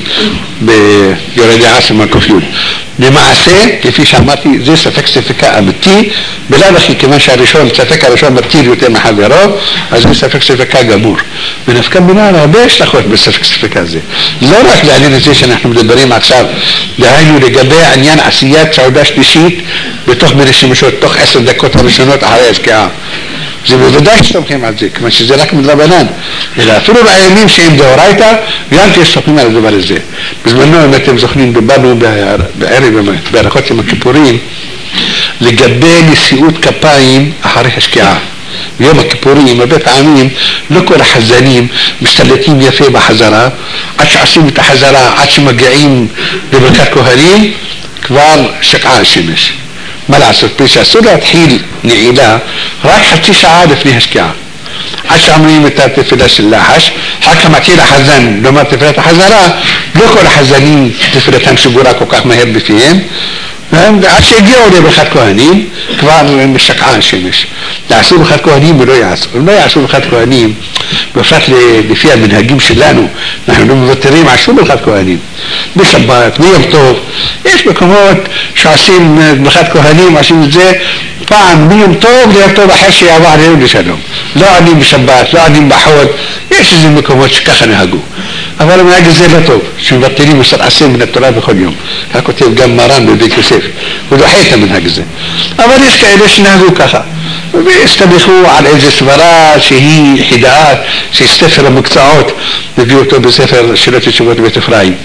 ביורדי עשם הקופיון. למעשה, כפי שאמרתי, זה ספק ספקה אמיתי, בלא לכי, כיוון שהראשון, ספק הראשון מתיר יותר מחברו, אז זה ספק ספקה גמור. ונפקא מינה הרבה השלכות בספק ספקה הזה. לא רק לעניין הזה שאנחנו מדברים עכשיו, דהיינו לגבי עניין עשיית סעודה שלישית, בתוך בין השמשות, תוך עשר דקות הראשונות אחרי השקיעה. זה בוודאי שסומכים על זה, כיוון שזה רק מדרבנן, אלא אפילו בימים שהם דאורייתא, גם כן סומכים על הדבר הזה. בזמנו, אם אתם זוכרים, דיברנו בערב, בהלכות יום הכיפורים, לגבי נשיאות כפיים אחרי השקיעה. ביום הכיפורים, הרבה פעמים, לא כל החזנים משתלטים יפה בחזרה, עד שעושים את החזרה, עד שמגיעים לברכת כהנים, כבר שקעה השמש. מה לעשות? שאסור להתחיל נעילה רק חצי שעה לפני השקיעה. עד שאומרים את התפילה של לחש, אחר כך מתחיל החזן לומר תפילת החזרה, לא כל החזנים תפילתם שגורה כל כך מהר בפיהם, עד שהגיעו לברכת כהנים, כבר משקעה השמש. יעשו ברכת כהנים ולא יעשו. אם לא יעשו ברכת כהנים, בפרט לפי המנהגים שלנו, אנחנו לא מוותרים על שום ברכת כהנים. בשבת, ביום טוב, יש מקומות שעושים ברכת כהנים, עושים את זה פעם ביום טוב, ליום טוב אחר שיעבור עלינו לשלום. לא עונים בשבת, לא עונים בחול, יש איזה מקומות שככה נהגו. אבל המנהג הזה לא טוב, שמבטלים מוסר עשה מן התורה בכל יום. כותב גם מרן בבית יוסף, הוא דוחה את המנהג הזה. אבל יש כאלה שנהגו ככה, והסתמכו על איזה סברה שהיא יחידה, שהיא ספר המקצועות, מביא אותו בספר שאלות ותשובות בית אפרים.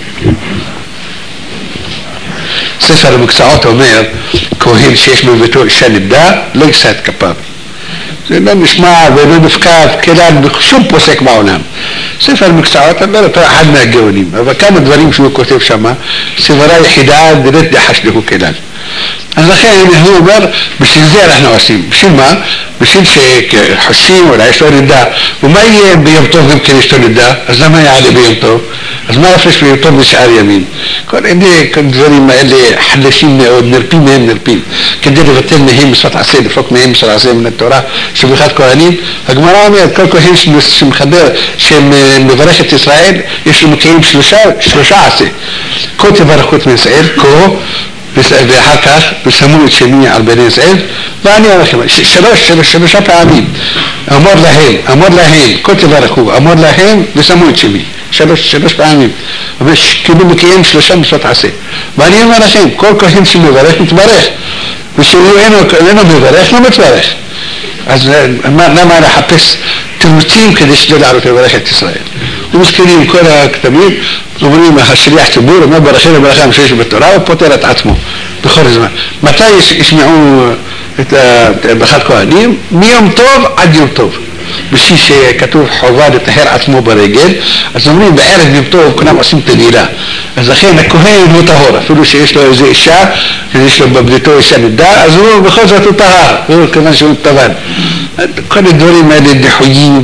ספר המקצועות אומר, כהן שיש בביתו אישה נבדה, לא יישא את כפיו. זה לא נשמע ולא נפקד כלל בשום פוסק בעולם. ספר המקצועות אומר אותו אחד מהגאונים, אבל כמה דברים שהוא כותב שם, סברה יחידה דלת דחש לו כלל. אז לכן הוא אומר, בשביל זה אנחנו עושים. בשביל מה? בשביל שחושים אולי יש לו נדע. ומה יהיה ביום טוב גם כן יש לו נדע? אז למה יעלה ביום טוב? אז מה רפש ביום טוב בשאר ימים? כל אלה, כל דברים האלה חלשים מאוד, נרפים מהם נרפים. כדי לבטל מהם מספת עשה, לפוק מהם מספת עשה מן התורה, שברכת כהנים. הגמרא אומרת, כל כהן שמחבר, שמברך את ישראל, יש לו מקיים שלושה, שלושה עשה. כה תברכו את מישראל, כה, ואחר כך ושמו את שמי על בני ישראל, ואני אומר לכם, שלוש, שלוש, שלושה פעמים, אמור להם, אמור להם, כה תברכו, אמור להם ושמו את שמי, שלוש, שלוש פעמים, כאילו מקיים שלושה מצוות עשה. ואני אומר לכם, כל כהן שמברך מתברך, ושהוא אינו מברך לא מתברך. אז למה לחפש תירוצים כדי שלא לעלות לברך את ישראל? ומזכירים כל הכתבים, אומרים השליח ציבור, אומר ברכה לברכה שיש בתורה, הוא פותר את עצמו בכל הזמן. מתי ישמעו את ברכת כהנים? מיום טוב עד יום טוב. בשביל שכתוב חובה לטהר עצמו ברגל, אז אומרים בערב יום טוב כולם עושים את הנעילה. אז לכן הכהן הוא טהור, אפילו שיש לו איזו אישה, שיש לו בבדיתו אישה נדע, אז הוא בכל זאת הוא טהר, הוא כיוון שהוא טבן. כל הדברים האלה נחויים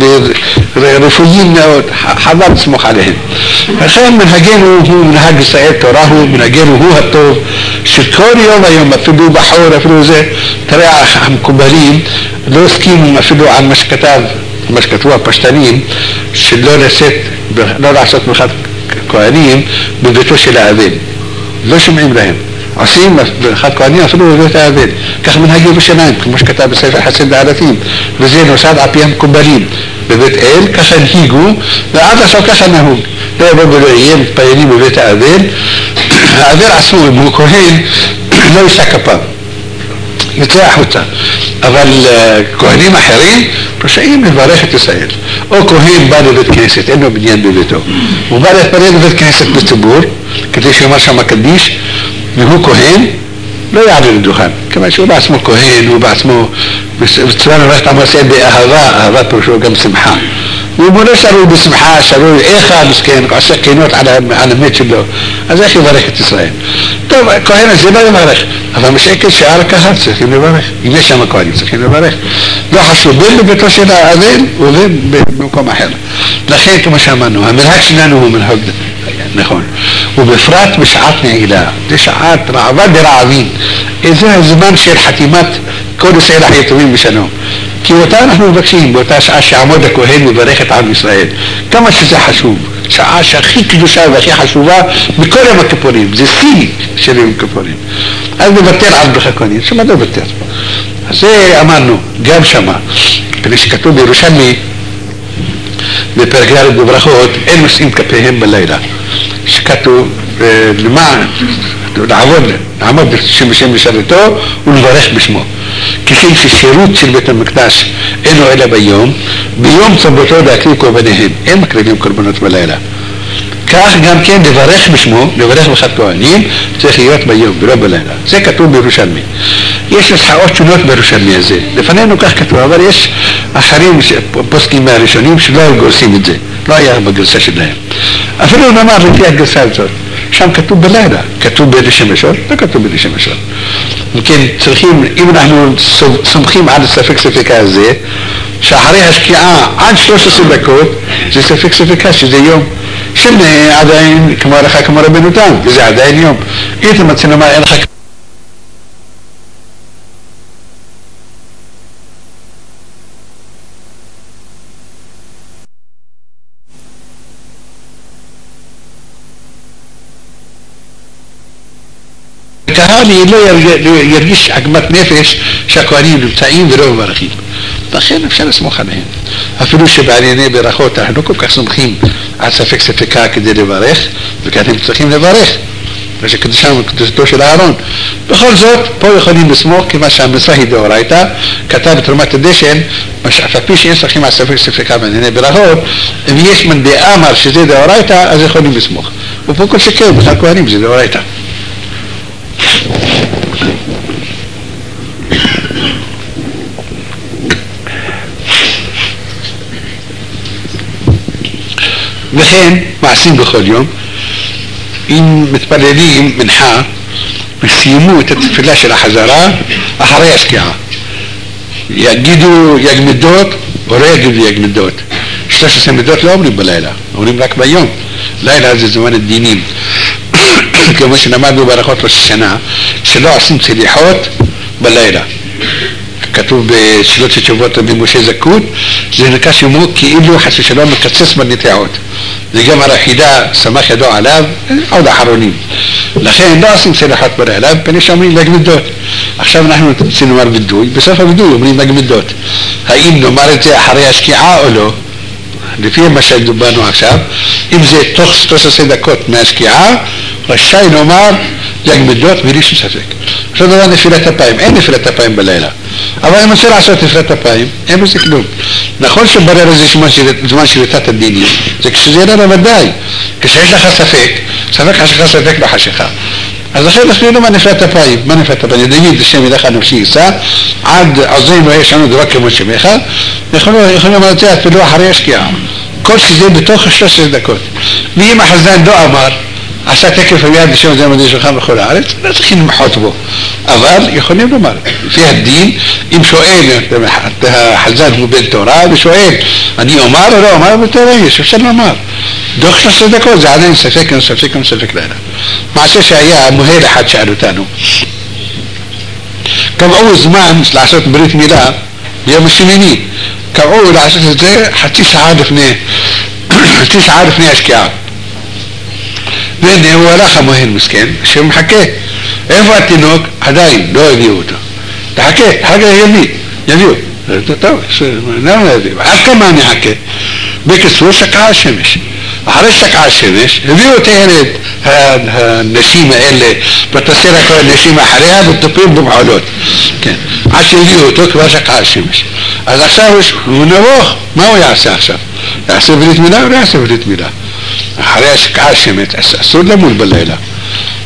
ורפואיים מאוד, חבל לסמוך עליהם. לכן מנהגנו הוא מנהג ישראל תורה, הוא מנהגנו הוא הטוב, שכל יום היום, אפילו בחור, אפילו זה, תראה המקובלים, לא הסכימו אפילו על מה שכתב, מה שכתבו הפשטנים, שלא לשאת, לא לעשות ברכת כהנים בביתו של האבן. לא שומעים להם. עושים ברכת כהנים אפילו בבית האבן. כך מנהג ירושלים, כמו שכתב בספר חסד בעלתים. וזה נוסד על פי המקובלים. בבית אל, ככה הנהיגו, ועד עכשיו ככה נהוג. לא יבוא ולא יהיה מתפללים בבית האבן. האבן עצמו, אם הוא כהן, לא יישא כפיו. יוצא החוצה. אבל כהנים אחרים רשאים לברך את ישראל. או כהן בא לבית כנסת, אין לו בניין בביתו. הוא בא להתפלל בבית כנסת בציבור, כדי שיאמר שם קדיש, והוא כהן, לא יעלה לדוכן. כיוון שהוא בעצמו כהן, הוא בעצמו בצורה מברכת עם ישראל באהבה, אהבה פירושו גם שמחה. ואם הוא לא שרוי בשמחה, שרוי איכה מסכן, עושה קינות על המת שלו, אז איך יברך את ישראל? טוב, כהן הזה לא יברך, אבל משקל שער הקהל צריכים לברך. אם יש שם כהנים צריכים לברך. לא חשוב, בין בביתו של האבל ובין במקום אחר. לכן, כמו שאמרנו, המנהג שלנו הוא מנהג נכון. ובפרט בשעת נעילה, זה שעת רעבה דרעבים. זה הזמן של חתימת כל ישראל היתומים בשלום. כי אותה אנחנו מבקשים, באותה שעה שעמוד הכהן מברך את עם ישראל. כמה שזה חשוב. שעה שהכי קדושה והכי חשובה בכל יום הכיפורים. זה שיא של יום הכיפורים. אז נוותר על ברכה כהנים. שמה לא נוותר? אז זה אמרנו, גם שמה. כדי שכתוב בירושלמי, בפרק ג' בברכות, אין נושאים כפיהם בלילה. שכתוב, למען, לעבוד, לעמוד בשם משרתו ולברך בשמו. כשם ששירות של בית המקדש אינו אלא ביום, ביום צוותו להקריב קורבניהם, אין מקריבים קורבנות בלילה. כך גם כן לברך בשמו, לברך בחד כהנים, צריך להיות ביום ולא בלילה. זה כתוב בירושלמי. יש נוסחאות שונות בירושלמי הזה. לפנינו כך כתוב, אבל יש אחרים, פוסקים מהראשונים שלא גורסים את זה. לא היה בגרסה שלהם. אפילו נאמר לפי הגרסה הזאת. שם כתוב בלילה, כתוב בידי שמשון, לא כתוב בידי שמשון. וכן צריכים, אם אנחנו סומכים על הספק ספקה הזה, שאחרי השקיעה עד שלוש עשרה דקות, זה ספק ספקה שזה יום. שעדיין כמו הלכה כמו רבנו תם, וזה עדיין יום. אם אתה מצא לומר אין לך קהלי לא ירגיש עגמת נפש שהכהנים נמצאים ולא מברכים. לכן אפשר לסמוך עליהם. אפילו שבענייני ברכות אנחנו לא כל כך סומכים על ספק ספקה כדי לברך, וכאן הם צריכים לברך. ושקדושם קדושתו של אהרון. בכל זאת, פה יכולים לסמוך, כמה שהמצווה היא דאורייתא, כתב בתרומת הדשן, אף על פי שאין סמכים על ספק ספקה בענייני ברכות, אם יש מאן דאמר שזה דאורייתא, אז יכולים לסמוך. ופה כל שכן, בכלל כהנים זה דאורייתא. וכן, מעשים בכל יום, אם מתפללים מנחה, וסיימו את התפילה של החזרה אחרי השקיעה. יגידו יגמדות, או לא יגידו יגמדות. שלוש עשרה מידות לא אומרים בלילה, אומרים רק ביום. לילה זה זמן הדינים. כמו שנאמרנו ברכות ראש השנה, שלא עושים צליחות בלילה. כתוב בשאלות ותשובות רבי משה זקות, זה נקרא שמו כאילו חס ושלום מקצץ בנטיעות. וגם הרחידה סמך ידו עליו, עוד אחרונים. לכן לא עושים צליחות בלילה, פני שאומרים לגמדות. עכשיו אנחנו רוצים לומר וידוי, בסוף הוידוי אומרים לגמדות. האם נאמר את זה אחרי השקיעה או לא? לפי מה שדוברנו עכשיו, אם זה תוך שלוש עשרה דקות מהשקיעה, רשאי לומר לגמדות בלי שום ספק. עכשיו דבר נפילת אפיים, אין נפילת אפיים בלילה. אבל אני רוצה לעשות נפילת אפיים, אין בזה כלום. נכון שברר איזה זמן שליטת הדינים, זה כשזה ידע בוודאי. כשיש לך ספק, ספק חשיכה ספק בחשיכה. אז לכן אנחנו לא מה נפילת אפיים, מה נפילת אפיים? ידעים את השם ילך הנפשי יישא, עד עוזרים לא יש לנו דבר כמו שמך, יכולים לומר את זה אפילו אחרי השקיעה. כל שזה בתוך שלוש עשרה דקות. ואם החזן לא אמר, עשה תקף המיד בשם זה מדי שלך בכל הארץ, לא צריכים למחות בו. אבל יכולים לומר, לפי הדין, אם שואל, החזן הוא בן תורה, ושואל, אני אומר או לא אומר בתורה, יש אפשר לומר. דוח שלוש עשרה דקות זה עדיין ספק, אין ספק, אין ספק לילה. מעשה שהיה מוהל אחד שאל אותנו. קבעו זמן לעשות ברית מילה ביום השמיני. קבעו לעשות את זה חצי שעה לפני, חצי שעה לפני השקיעה. והנה הוא הלך המוהל מסכן, שהוא מחכה. איפה התינוק? עדיין, לא הביאו אותו. תחכה, אחר כך יביא, יביאו. טוב, למה יביאו? עד כמה אני אחכה? בקיצור שקעה השמש. אחרי שקעה השמש, הביאו את הילד, הנשים האלה, ותסיר הכל הנשים אחריה, וטופים במעולות. כן. עד שהביאו אותו כבר שקעה השמש. אז עכשיו הוא נבוך, מה הוא יעשה עכשיו? יעשה ברית מילה או לא יעשה ברית מילה? אחרי השקעה השמש, אסור למול בלילה.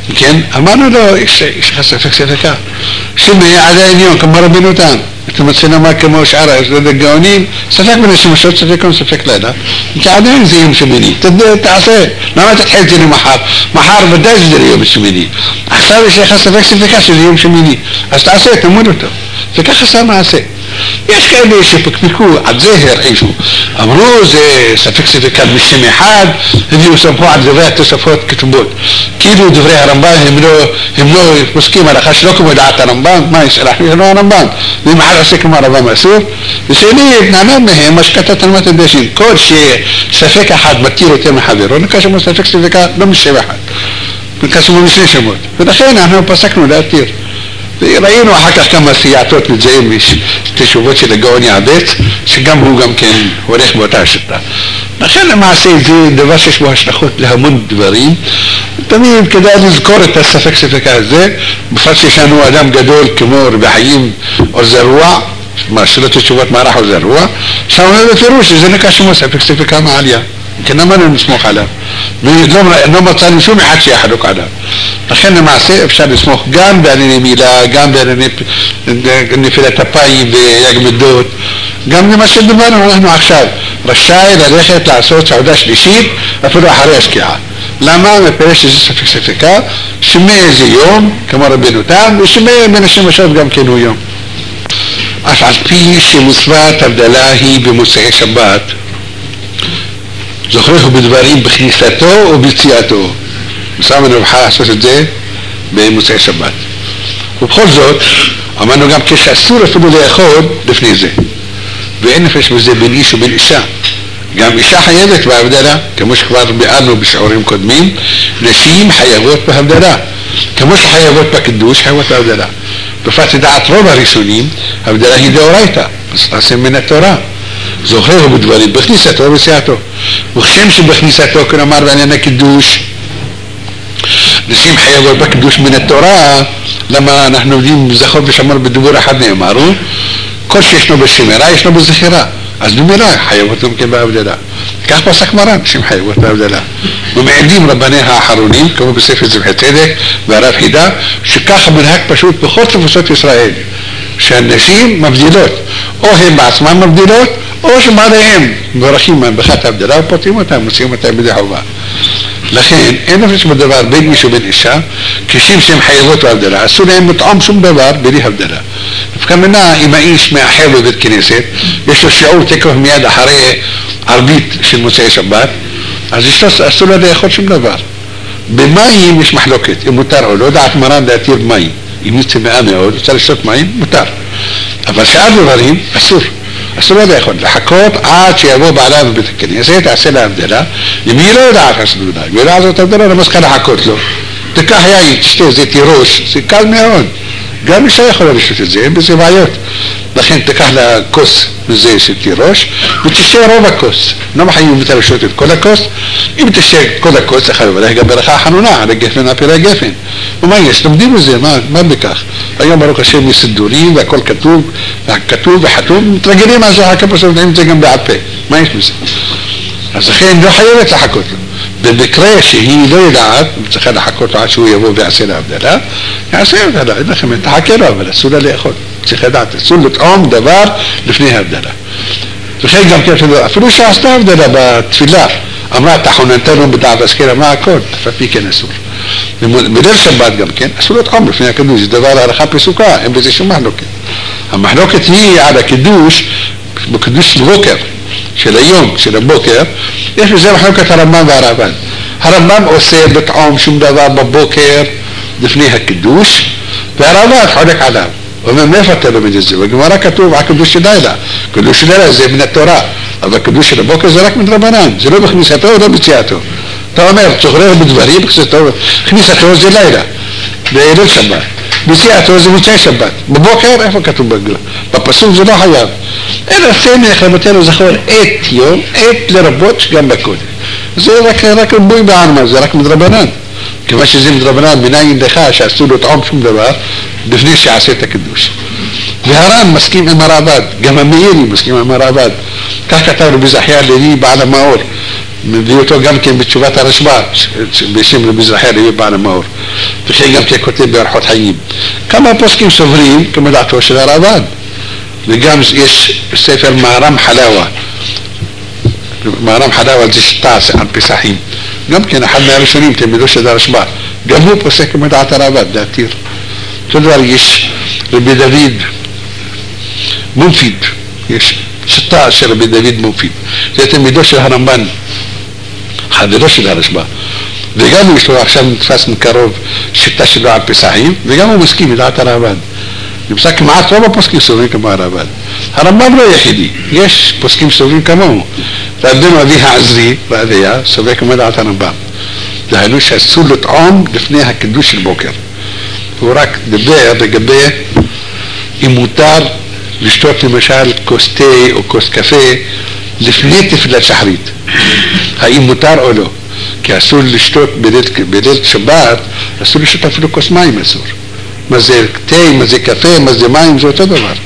כן? אמרנו לו, יש לך ספק ספקה. שמא עדיין יום, כמו רבנו תם. אתה מצאנו מה כמו שאר הגאונים, ספק בין השמשות, ספק כמו ספק לילה. כי עדיין זה יום שמיני. תעשה, למה תתחיל את זה למחר? מחר ודאי זה יום שמיני. עכשיו יש לך ספק ספקה שזה יום שמיני. אז תעשה, תמוד אותו. וככה עשה מעשה. יש כאלה שפקפקו, עד זה הרעישו. אמרו, זה ספק ספקה בשם אחד, הביאו סמכו על דברי התוספות כתובות. כאילו דברי הרמב"ן הם לא, הם לא פוסקים הלכה שלא כמו דעת הרמב"ן, מה יש הלכה? זה לא הרמב"ן. ואם אחד עושה כמו הרמב"ן אסור. ושני, נעמד מהם, מה שכתב תלמוד הדשים. כל שספק אחד מכיר יותר מחברו, נקשמו ספק ספקה לא משם אחד. נקשמו משני שמות. ולכן אנחנו פסקנו להתיר. וראינו אחר כך כמה סייעתות מזהים תשובות של הגאון יעבץ, שגם הוא גם כן הולך באותה השיטה. לכן למעשה זה דבר שיש בו השלכות להמון דברים. תמיד כדאי לזכור את הספק ספקה הזה, בפרט שיש לנו אדם גדול כמו רבי חיים או זרוע, שאלות תשובות מערך או זרוע, שאומר בפירוש שזה נקרא שמו ספק ספקה מעליה. כן, אמרנו נסמוך עליו. ולא מצאנו שום אחד שיחלוק עליו. לכן למעשה אפשר לסמוך גם בענייני מילה, גם בענייני נפילת אפיים ויגמדות, גם למה שדברנו אנחנו עכשיו. רשאי ללכת לעשות סעודה שלישית אפילו אחרי השקיעה. למה? מפני שזה ספק ספקה, שמא איזה יום, כמו רבנו תם, ושמא בין השמשות גם כן הוא יום. אף על פי שמצוות הבדלה היא במוצאי שבת, זוכרך בדברים בכניסתו או ביציאתו. מסעמנו לבחר לעשות את זה במוצאי שבת. ובכל זאת, אמרנו גם כשאסור אפילו לאכול לפני זה. ואין נפש בזה בין איש ובין אישה. גם אישה חייבת בהבדלה, כמו שכבר ביארנו בשיעורים קודמים, נשים חייבות בהבדלה. כמו שחייבות בקידוש, חייבות בהבדלה. בפרט לדעת רוב הראשונים, ההבדלה היא דאורייתא, אז נעשה מן התורה. זוכר בדברים בכניסתו וביציאתו. וכשם שבכניסתו כלומר בעניין הקידוש נשים חייבות בקידוש מן התורה, למה אנחנו יודעים זכור ושמור בדיבור אחד נאמרו, כל שישנו בשמירה ישנו בזכירה, אז במירה חייבות גם כן בהבדלה. כך פסק מרן, נשים חייבות בהבדלה. ומעידים רבניה האחרונים, כמו בספר זבחי צדק והרב חידה, שככה מנהג פשוט בכל תפוסות ישראל, שהנשים מבדילות, או הן בעצמן מבדילות, או שבעליהם מבורכים מהם בחת ההבדלה ופותרים אותם, מוציאים אותם בידי חובה. לכן אין נפש בדבר בין איש ובין אישה, כשם שהם חייבות בהבדלה, אסור להם לטעום שום דבר בלי הבדלה. וכמנה אם האיש מאחר בבית כנסת, יש לו שיעור תקף מיד אחרי ערבית של מוצאי שבת, אז יש לו, אסור לו לאכול שום דבר. במים יש מחלוקת, אם מותר או לא, דעת מרן להתיר מים. אם היא צמאה מאוד, רוצה לשתות מים, מותר. אבל שאר דברים, אסור. אסור לא לאכול, לחכות עד שיבוא בעלה בבית הכנסת, תעשה לה הבדלה. אם היא לא יודעת לעשות הבדלה, אם היא יודעת לעשות הבדלה, לא מסכה לחכות לו. תקח יין, תשתה, זה תירוש, זה קל מאוד. גם אישה יכולה לשתות את זה, אין בזה בעיות. לכן תקח לה כוס מזה של תירוש, ותשתה רוב הכוס. לא מחייבים אותה לשתות את כל הכוס. אם תשתה כל הכוס, לך יבלך גם ברכה חנונה, על הגפן, הפירה גפן. ומה יש? לומדים בזה, מה, מה בכך? היום ברוך השם מסדורים, והכל כתוב, כתוב וחתום, מתרגלים על זה, הכי פשוט יודעים את זה גם בעל פה. מה יש בזה? אז לכן לא חייבת לחכות לו. במקרה שהיא לא יודעת, צריכה לחכות לו עד שהוא יבוא ויעשה לה הבדלה, יעשה הבדלה, אין לכם, תחכה לו, אבל אסור לה לאכול. צריך לדעת, אסור לטעום דבר לפני הבדלה. לכן גם כן, אפילו שעשתה הבדלה בתפילה, אמרה, תחוננתנו בדעת הזכירה, מה הכל? אף פי כן אסור. בליל שבת גם כן, אסור לטעום לפני הקידוש, זה דבר הערכה פסוקה, אין בזה שום מחלוקת. המחלוקת היא על הקידוש, בקידוש בבוקר, של היום, של הבוקר, יש בזה מחלוקת הרמב"ם והרמב"ן. הרמב"ם עושה לטעום שום דבר בבוקר לפני הקידוש, והרמב"ם חולק עליו. הוא אומר, מאיפה אתה לומד את זה? בגמרא כתוב, הקידוש של לילה. קידוש של לילה זה מן התורה, אבל הקידוש של הבוקר זה רק מדרבנן, זה לא בכניסתו או לא ביציאתו. אתה אומר, צוחרר בדברים, בכניסתו זה לילה, בליל שבת. ביציאתו זה מוצאי שבת. בבוקר, איפה כתוב בגמרא? בפסוק זה לא חייב. אלא סמך רבותינו זכור את יום, את לרבות גם בקודש. זה רק, רק רבוי בעלמא, זה רק מדרבנן. כיוון שזה מדרבנן, מנין לך שאסור לטעום שום דבר, לפני שיעשה את הקידוש. והר"ן מסכים עם הרעב"ד, גם המאירי מסכים עם הרעב"ד. כך כתב רבי זכייה לוי בעל המאור. מביא אותו גם כן בתשובת הרשב"א, בשם רבי זרחי רבי בעל המאור, וכן גם כן כותב באורחות חיים. כמה פוסקים סוברים כמדעתו של הרמב"ן, וגם יש ספר מהר"ם חלאווה, מהר"ם חלאווה זה שטעס על פסחים, גם כן אחד מהראשונים תלמידו של הרשב"א, גם הוא פוסק כמדעת הרמב"ן, דעתיר. אותו דבר יש רבי דוד מונפיד, יש שטה של רבי דוד מונפיד, זה תלמידו של הרמב"ן, חברו של הרשב"א, וגם הוא יש לו עכשיו נתפס מקרוב שיטה שלו על פסחים, וגם הוא מסכים לדעת הרמב"ן. נמצא כמעט רוב הפוסקים סוברים כמו הרמב"ן. הרמב"ן לא יחידי, יש פוסקים סוברים כמוהו. רבנו אבי העזרי, רביה, סובר כמו דעת הרמב"ן. דהיינו שאסור לטעום לפני הקידוש של בוקר. הוא רק דיבר לגבי אם מותר לשתות למשל כוס תה או כוס קפה לפני תפילת שחרית. האם מותר או לא? כי אסור לשתות בליל שבת, אסור לשתות אפילו כוס מים אסור. מה זה תה, מה זה קפה, מה זה מים, זה אותו דבר.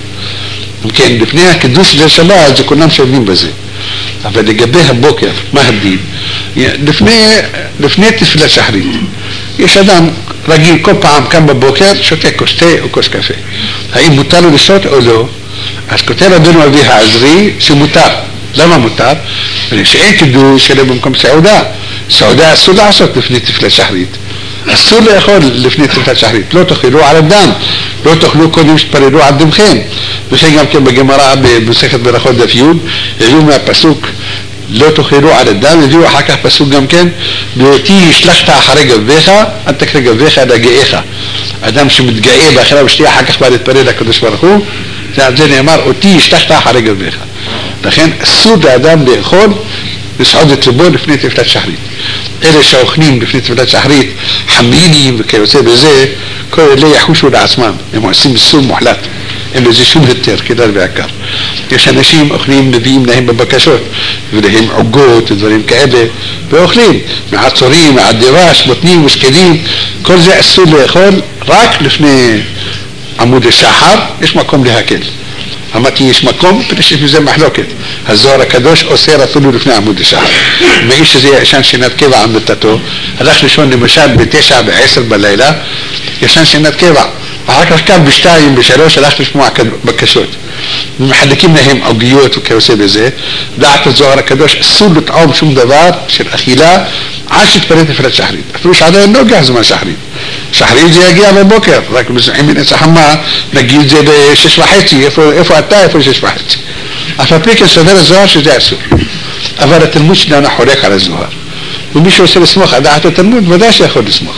כן, לפני הקידוש של שבת זה כולם שווים בזה. אבל לגבי הבוקר, מה הדין? לפני, לפני תפילת שחרית, יש אדם רגיל כל פעם קם בבוקר, שותה כוס תה או כוס קפה. האם מותר לו לשתות או לא? אז כותב רבנו אבי העזרי שמותר. למה מותר? שאין קידוש אלא במקום סעודה. סעודה אסור לעשות לפני תפילת שחרית. אסור לאכול לפני תפילת שחרית. לא תאכלו על הדם, לא תאכלו קודם שתפללו על דמכם. וכן גם כן בגמרא במסכת ברכות דף י' הביאו מהפסוק לא תאכלו על הדם, הביאו אחר כך פסוק גם כן ואותי השלכת אחרי גביך, אל תקרא גביך אלא גאיך. אדם שמתגאה באכילה ושתייה אחר כך בא להתפלל לקדוש ברוך הוא, על זה נאמר אותי השלכת אחרי גביך. לכן אסור לאדם לאכול לסעוד את ליבו לפני תפילת שחרית. אלה שאוכלים לפני תפילת שחרית חמינים וכיוצא בזה, כל אלה יחושו לעצמם, הם עושים איסור מוחלט, אין לזה שום היתר כלל ועיקר. יש אנשים אוכלים, מביאים להם בבקשות ולהם עוגות ודברים כאלה ואוכלים מעצורים, מעדבש, מותנים ושקדים, כל זה אסור לאכול רק לפני עמוד השחר. יש מקום להקל, אמרתי יש מקום, יש בזה מחלוקת. הזוהר הקדוש אוסר אפילו לפני עמוד השחר. מאיש שזה ישן שינת קבע עמדתו, הלך לישון למשל בתשע בעשר בלילה, ישן שינת קבע, ואחר כך קם בשתיים בשלוש הלך לשמוע בקשות, ומחלקים להם עוגיות וכיוצא בזה. דעת הזוהר הקדוש אסור לטעום שום דבר של אכילה עד שתפלל תפילת שחרית, אפילו שעדיין לא הגיע זמן שחרית. שחרית זה יגיע בבוקר, רק אם נצא חמה נגיד זה בשש וחצי, איפה, איפה אתה, איפה שש וחצי. אף על פי כן סובר הזוהר שזה אסור, אבל התלמוד שלנו חולק על הזוהר, ומי שרוצה לסמוך על דעת התלמוד ודאי שיכול לסמוך.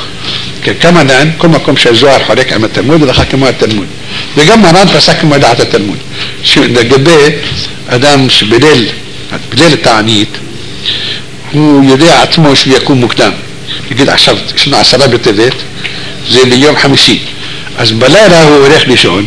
כמה דן, כל מקום שהזוהר חולק עם התלמוד הלכה כמו התלמוד, וגם מרן פסק כמו דעת התלמוד, שלגבי אדם שבליל בליל התענית הוא יודע עצמו שהוא יקום מוקדם, יגיד עכשיו יש לנו עשרה בטבת, זה ליום חמישי, אז בלילה הוא הולך לישון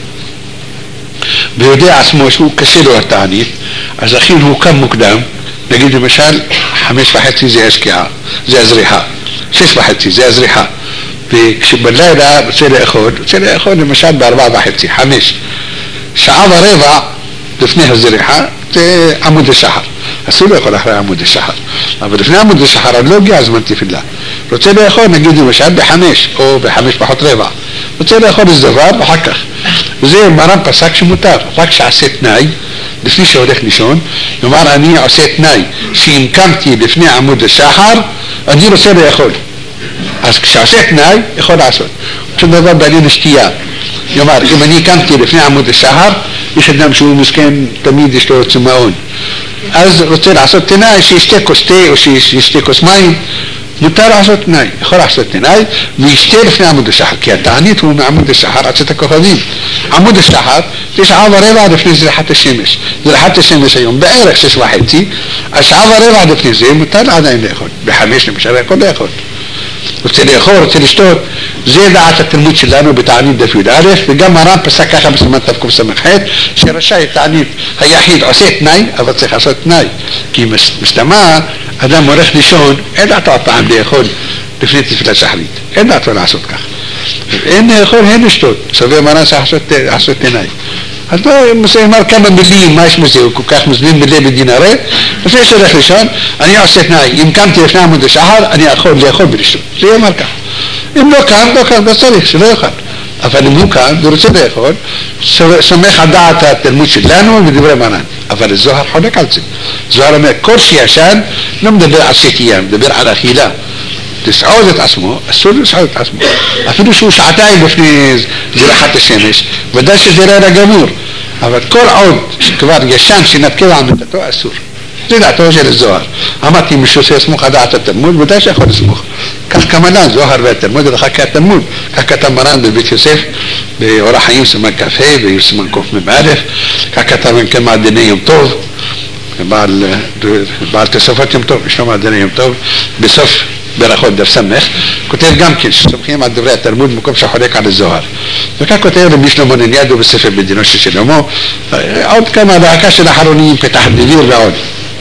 ויודע עצמו שהוא קשה לו התענית, אז לכן הוא קם מוקדם, נגיד למשל חמש וחצי זה השקיעה, זה הזריחה, שש וחצי זה הזריחה, וכשבלילה רוצה לאכול, רוצה לאכול למשל בארבע וחצי, חמש, שעה ורבע לפני הזריחה זה עמוד השחר, אסור לאכול אחרי עמוד השחר, אבל לפני עמוד השחר עוד לא הגיע הזמן תפילה. רוצה לאכול נגיד למשל בחמש או בחמש פחות רבע, רוצה לאכול איזה דבר ואחר כך, וזה מרן פסק שמותר, רק שעשה תנאי לפני שהולך לישון, כלומר אני עושה תנאי שאם קמתי לפני עמוד השחר אני רוצה לאכול, אז כשעושה תנאי יכול לעשות. אותו דבר בעניין השתייה, כלומר אם אני קמתי לפני עמוד השחר, יש אדם שהוא מסכן תמיד יש לו צמאון, אז רוצה לעשות תנאי שישתה כוס תה או שישתה כוס מים, מותר לעשות תנאי, יכול לעשות תנאי וישתה לפני עמוד השחר, כי התענית הוא מעמוד השחר עד שת הכוכבים. עמוד השחר זה שעה ורבע לפני זריחת השמש, זריחת השמש היום בערך שש וחצי, אז שעה ורבע לפני זה מותר עדיין לאכול, בחמש למשל יכול לאכול, רוצה לאכול, רוצה לשתות. זה דעת התלמוד שלנו בתענית דף י' א', וגם מרן פסק ככה בסימן תקס"ח, שרשאי תענית היחיד עושה תנאי, אבל צריך לעשות תנאי, כי משתמע אדם הולך לישון, אין דעתו הפעם לאכול לפני תפילת שחרית, אין דעתו לעשות כך, אין לאכול, אין לשתות, סובר מרן צריך לעשות תנאי. אז הוא אמר כמה מילים, מה יש מזה, הוא כל כך מזמין מילי בדינרי, לפני שהולך לישון, אני עושה תנאי, אם קמתי לפני עמוד השחר, אני יכול לאכול ולשתות. זה אמר כך. אם לא קם, לא קם, לא צריך, שלא יאכל. אבל אם הוא קם ורוצה לאכול, סומך על דעת התלמוד שלנו ודברי מרן. אבל הזוהר חולק על זה. זוהר אומר, כל שישן לא מדבר על שתייה, מדבר על אכילה. לסעוד את עצמו, אסור לסעוד את עצמו. אפילו שהוא שעתיים לפני זרחת השמש, ודאי שזה לילה גמור. אבל כל עוד שכבר ישן שנתקל על מיטתו, אסור. זה דעתו של הזוהר. אמרתי, מישהו עושה סמוך על דעת התלמוד, ודאי שיכול לסמוך. כך כמובן, זוהר והתלמוד, ולך כתלמוד. כך כתב מרן בבית יוסף, באורח חיים סימן כ"ה, וסימן קמ"א, כך כתב גם מעדני יום טוב, בעל, בעל תוספות יום טוב, ישנו מעדני יום טוב, בסוף ברכות דף סמך, כותב גם כן, שסומכים על דברי התלמוד במקום שחולק על הזוהר. וכך כותב רבי שלמה לניאדו בספר בדינו של שלמה, עוד כמה להקה של אחרונים, פתח דביר ועוד.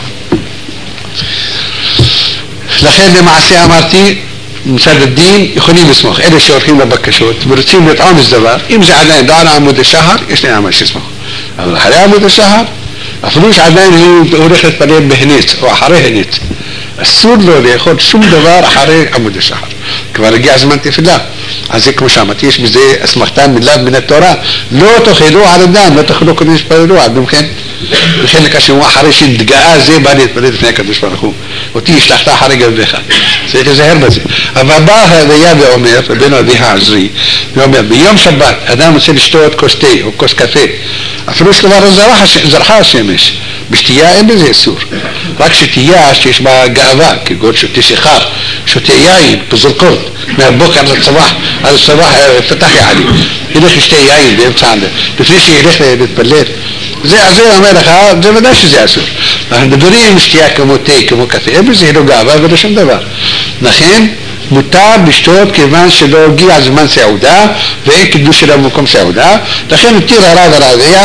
לכן למעשה אמרתי, מצד הדין יכולים לסמוך, אלה שהולכים לבקשות ורוצים לטעון איזה דבר, אם זה עדיין לא על עמוד השחר, יש להם מה שסמוך. אבל אחרי עמוד השחר, אפילו שעדיין הוא הולך להתפלל בהנץ או אחרי הנץ, אסור לו לאכול שום דבר אחרי עמוד השחר. כבר הגיע זמן תפילה. אז זה כמו שאמרתי, יש בזה אסמכתה מילה מן התורה. לא תאכלו על אדם, לא תאכלו קודם שפללו, עד מכן. לכן כשהוא אחרי שנתגאה זה בא להתפלל לפני הקדוש ברוך הוא. אותי ישלחת אחרי גבך. צריך לזהר בזה. אבל בא הוויה ואומר, רבנו אבי העזרי, ואומר, ביום שבת אדם רוצה לשתות כוס תה או כוס קפה, אפילו שכבר זרחה השמש. בשתייה אין בזה אסור. רק שתייה שיש בה גאווה, כגון שותה שיכר, שותה יין, פזולקות, מהבוקר עד הצבח, עד הצבח פתח יעלי. ילך לשתי יין באמצע עדה, לפני שילך להתפלל. זה, אז זה אומר לך, זה ודאי שזה אסור. אנחנו מדברים שתייה כמו תה, כמו קפה, אין בזה לא גאווה ולא שום דבר. לכן, מותר לשתות כיוון שלא הגיע זמן סעודה, ואין קידוש שלה במקום סעודה, לכן התיר הרב הרביה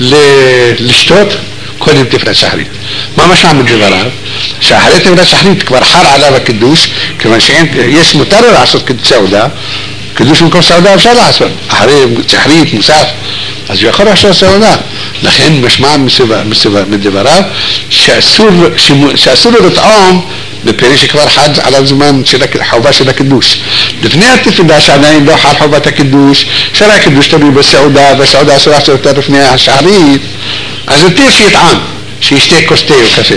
לשתות קודם תפילת שחרית. מה משמע מדבריו? שאחרי תפילת שחרית כבר חל עליו הקידוש, כיוון שיש מותר לו לעשות קידוש סעודה, קידוש במקום סעודה אפשר לעשות. אחרי שחרית, מוסף, אז הוא יכול לעשות סעודה. לכן משמע מדבריו שאסור לו לטעום בפרי שכבר חד עליו זמן של החובה של הקידוש. לפני התפילה שעדיין לא חל חובת הקידוש, של הקידוש תלוי בסעודה, והסעודה אסור לעשות יותר לפני השחרית, אז יותר שיטעם, שישתה כוס תה או קפה.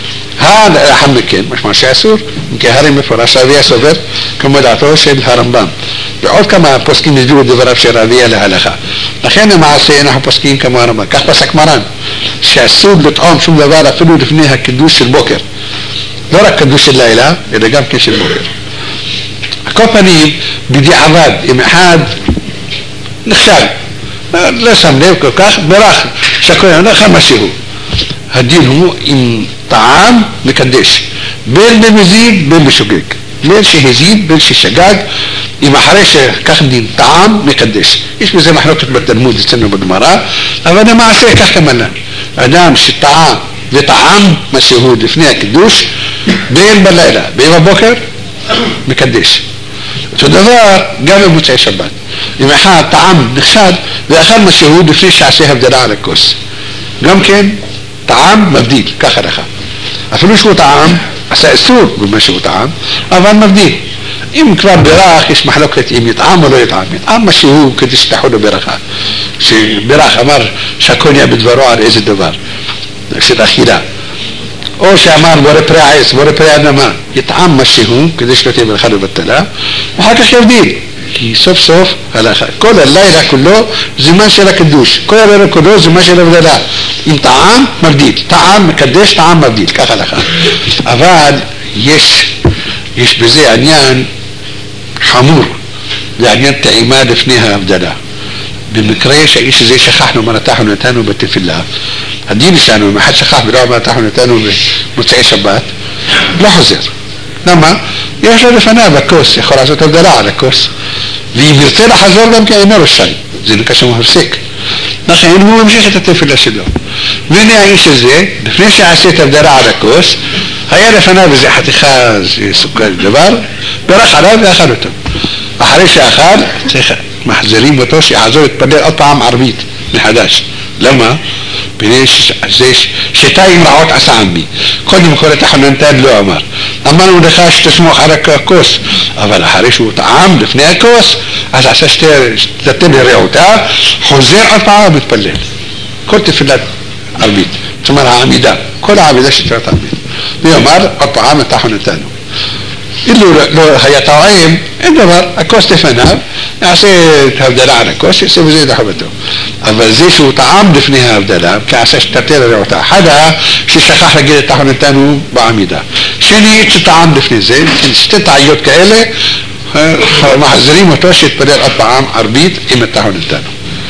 לאחר מכן, משמע שאסור, כי הרי מפורש רביה סובר כמו דעתו של הרמב"ם. ועוד כמה פוסקים הסבירו דבריו של רביה להלכה. לכן למעשה אנחנו פוסקים כמו הרמב"ם. כך פסק מרן, שאסור לטעום שום דבר אפילו לפני הקידוש של בוקר. לא רק קידוש של לילה, אלא גם כן של בוקר. הכל פנים, בדיעבד, אם אחד נכשל, לא שם לב כל כך, ברך, שהכל יאכל משהו. הדין הוא עם טעם מקדש, בין במזיד בין בשוגג, בין שהזיד בין ששגג, אם אחרי שכך דין טעם מקדש. יש בזה מחלוקת בתלמוד אצלנו בגמרא, אבל למעשה כך כמובן, אדם שטעם וטעם משהו לפני הקידוש, בין בלילה בין בבוקר מקדש. אותו דבר גם במוצאי שבת, אם אחד טעם נחשד ואכל משהו לפני שעשה הבדלה על הכוס, גם כן טעם מבדיל, ככה לך. אפילו שהוא טעם, עשה איסור במה שהוא טעם, אבל מבדיל. אם כבר ברך, יש מחלוקת אם יטעם או לא יטעם. יטעם משהו כדי שתחו לו ברכה. שברך אמר שהכל נהיה בדברו על איזה דבר, של אכילה. או שאמר בורא פרי העץ, בורא פרי אדמה, יטעם משהו כדי שלא תהיה ברכה לבטלה, ואחר כך יבדיל. כי סוף סוף הלכה. כל הלילה כולו זמן של הקידוש. כל הלילה כולו זמן של הבדלה. אם טעם, מבדיל. טעם, מקדש, טעם, מבדיל. כך הלכה. אבל יש, יש בזה עניין חמור. זה עניין טעימה לפני ההבדלה. במקרה שהאיש הזה שכחנו מה נתנו נתנו בתפילה. הדין שלנו, אם אחד שכח ולא מה נתנו נתנו במוצאי שבת, לא חוזר. למה? יש לו לפניו הכוס, יכול לעשות הבדלה על הכוס. ואם ירצה לחזור גם כן אינו רשאי, זה נקרא שהוא מפסיק. לכן הוא ממשיך את התפילה שלו. והנה האיש הזה, לפני שעשה את הבדלה על הכוס, היה לפניו איזה חתיכה, איזה סוכר דבר, ברך עליו ואכל אותו. אחרי שאכל, צריך מחזירים אותו שיחזור להתפלל עוד פעם ערבית מחדש. למה? בני זה שתיים רעות עשה עמי. קודם כל את החננתן לא אמר. אמרנו לך שתסמוך על הכוס, אבל אחרי שהוא טעם לפני הכוס, אז עשה שתתן לרעותה, חוזר עוד פעם מתפלל. כל תפילת ערבית, זאת אומרת העמידה, כל העמידה שתפילת ערבית. ויאמר עוד פעם את החננתנו. אילו לא היה טועם, אין דבר, הכוס לפניו, יעשה את ההבדלה על הכוס, יעשה בזה לחבטו. אבל זה שהוא טעם לפני ההבדלה, כי עשה שתתן לרעותה. אחד ששכח להגיד את החננתנו בעמידה. שני שטעם לפני זה, שתי טעיות כאלה, מחזירים אותו שיתפלל עוד פעם ערבית עם את החננתנו.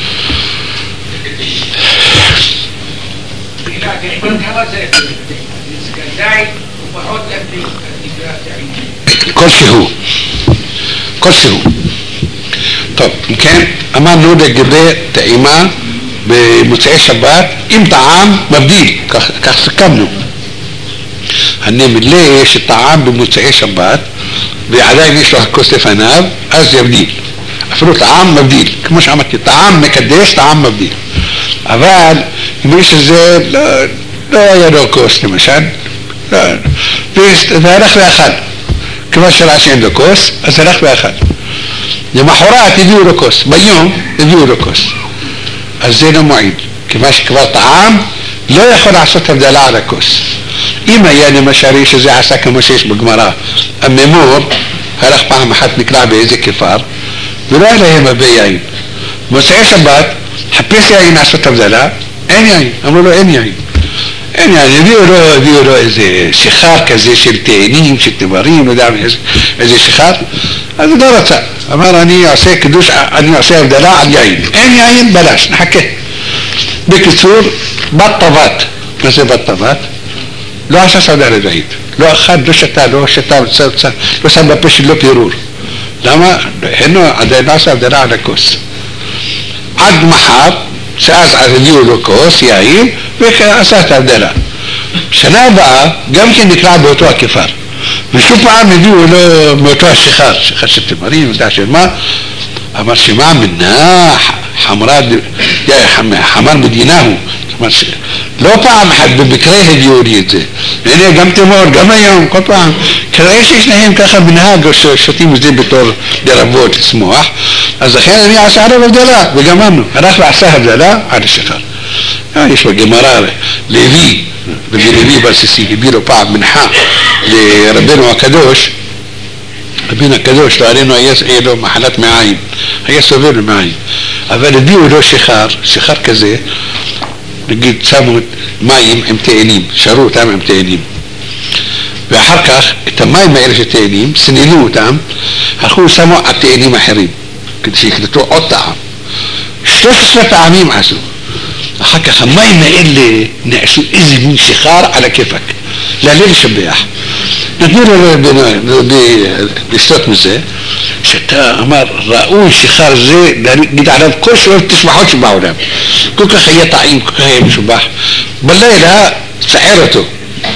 כלשהו, כלשהו. טוב, אם כן, אמרנו לגבי טעימה במוצאי שבת, אם טעם מבדיל, כך, כך סכמנו. הנמלה שטעם במוצאי שבת, ועדיין יש לו הכוס לפניו, אז יבדיל. אפילו טעם מבדיל, כמו שאמרתי, טעם מקדש, טעם מבדיל. אבל אם יש איזה, לא, לא היה לו כוס למשל, לא, והלך ואכל. כמו שראה שאין לו כוס, אז הלך ואכל. למחרת הביאו לו כוס, ביום הביאו לו כוס. אז זה לא מועיל. כיוון שכבר טעם, לא יכול לעשות הבדלה על הכוס. אם היה למשל שזה עשה כמו שיש בגמרא, הממור הלך פעם אחת נקלע באיזה כפר, ולא היה להם הרבה יין. מוצאי שבת, חפש יין לעשות הבדלה, אין יין. אמרו לו אין יין. אין יין, הביאו לו, הביאו לו איזה שיכר כזה של תאנים, של תמרים, לא יודע איזה שיכר, אז הוא לא רצה. אמר אני עושה קידוש, אני עושה הבדלה על יין. אין יין, בלש, נחכה. בקיצור, בת טבת. מה זה בת טבת? לא עשה סעודה רביעית. לא אכל, לא שתה, לא שתה, לא שם בפה שלו פירור. למה? אינו עדיין לא עשה הבדלה על הכוס. עד מחר, שאז הביאו לו כוס, יין, ועשה את ההבדלה. שנה הבאה, גם כן נקרא באותו הכפר. ושוב פעם הביאו לו מאותו השיכר, שיכר של תמרים, יודע של מה, אמר שמה מנה, חמר מדינה הוא. לא פעם אחת במקרה הביאו לי את זה. הנה גם תמור, גם היום, כל פעם. כנראה שיש להם ככה מנהג, שותים את זה בתור לרבות, לשמוח. אז לכן אני עשה עליו הבדלה, וגמרנו. הלך ועשה הבדלה על השיכר. יש בגמרא, לוי, רבי לוי ברסיסי, הביא לו פעם מנחה לרבנו הקדוש. רבינו הקדוש, לא עלינו היה לו מחלת מעיים, היה סובל מעיים. אבל הביאו לו שיכר, שיכר כזה, נגיד שמו מים עם תאנים, שרו אותם עם תאנים. ואחר כך את המים האלה של תאנים, סננו אותם, הלכו שמו על תאנים אחרים, כדי שיקלטו עוד טעם. שלוש עשרה טעמים עשו. אחר כך המים האלה נעשו איזה מין שיכר על הכיפק, להלל לשבח. נתנו לו לשתות מזה, שאתה אמר, ראוי שיכר זה, להגיד עליו כל שלוש תשבחות שבעולם. כל כך היה טעים, כל כך היה משובח. בלילה צער אותו.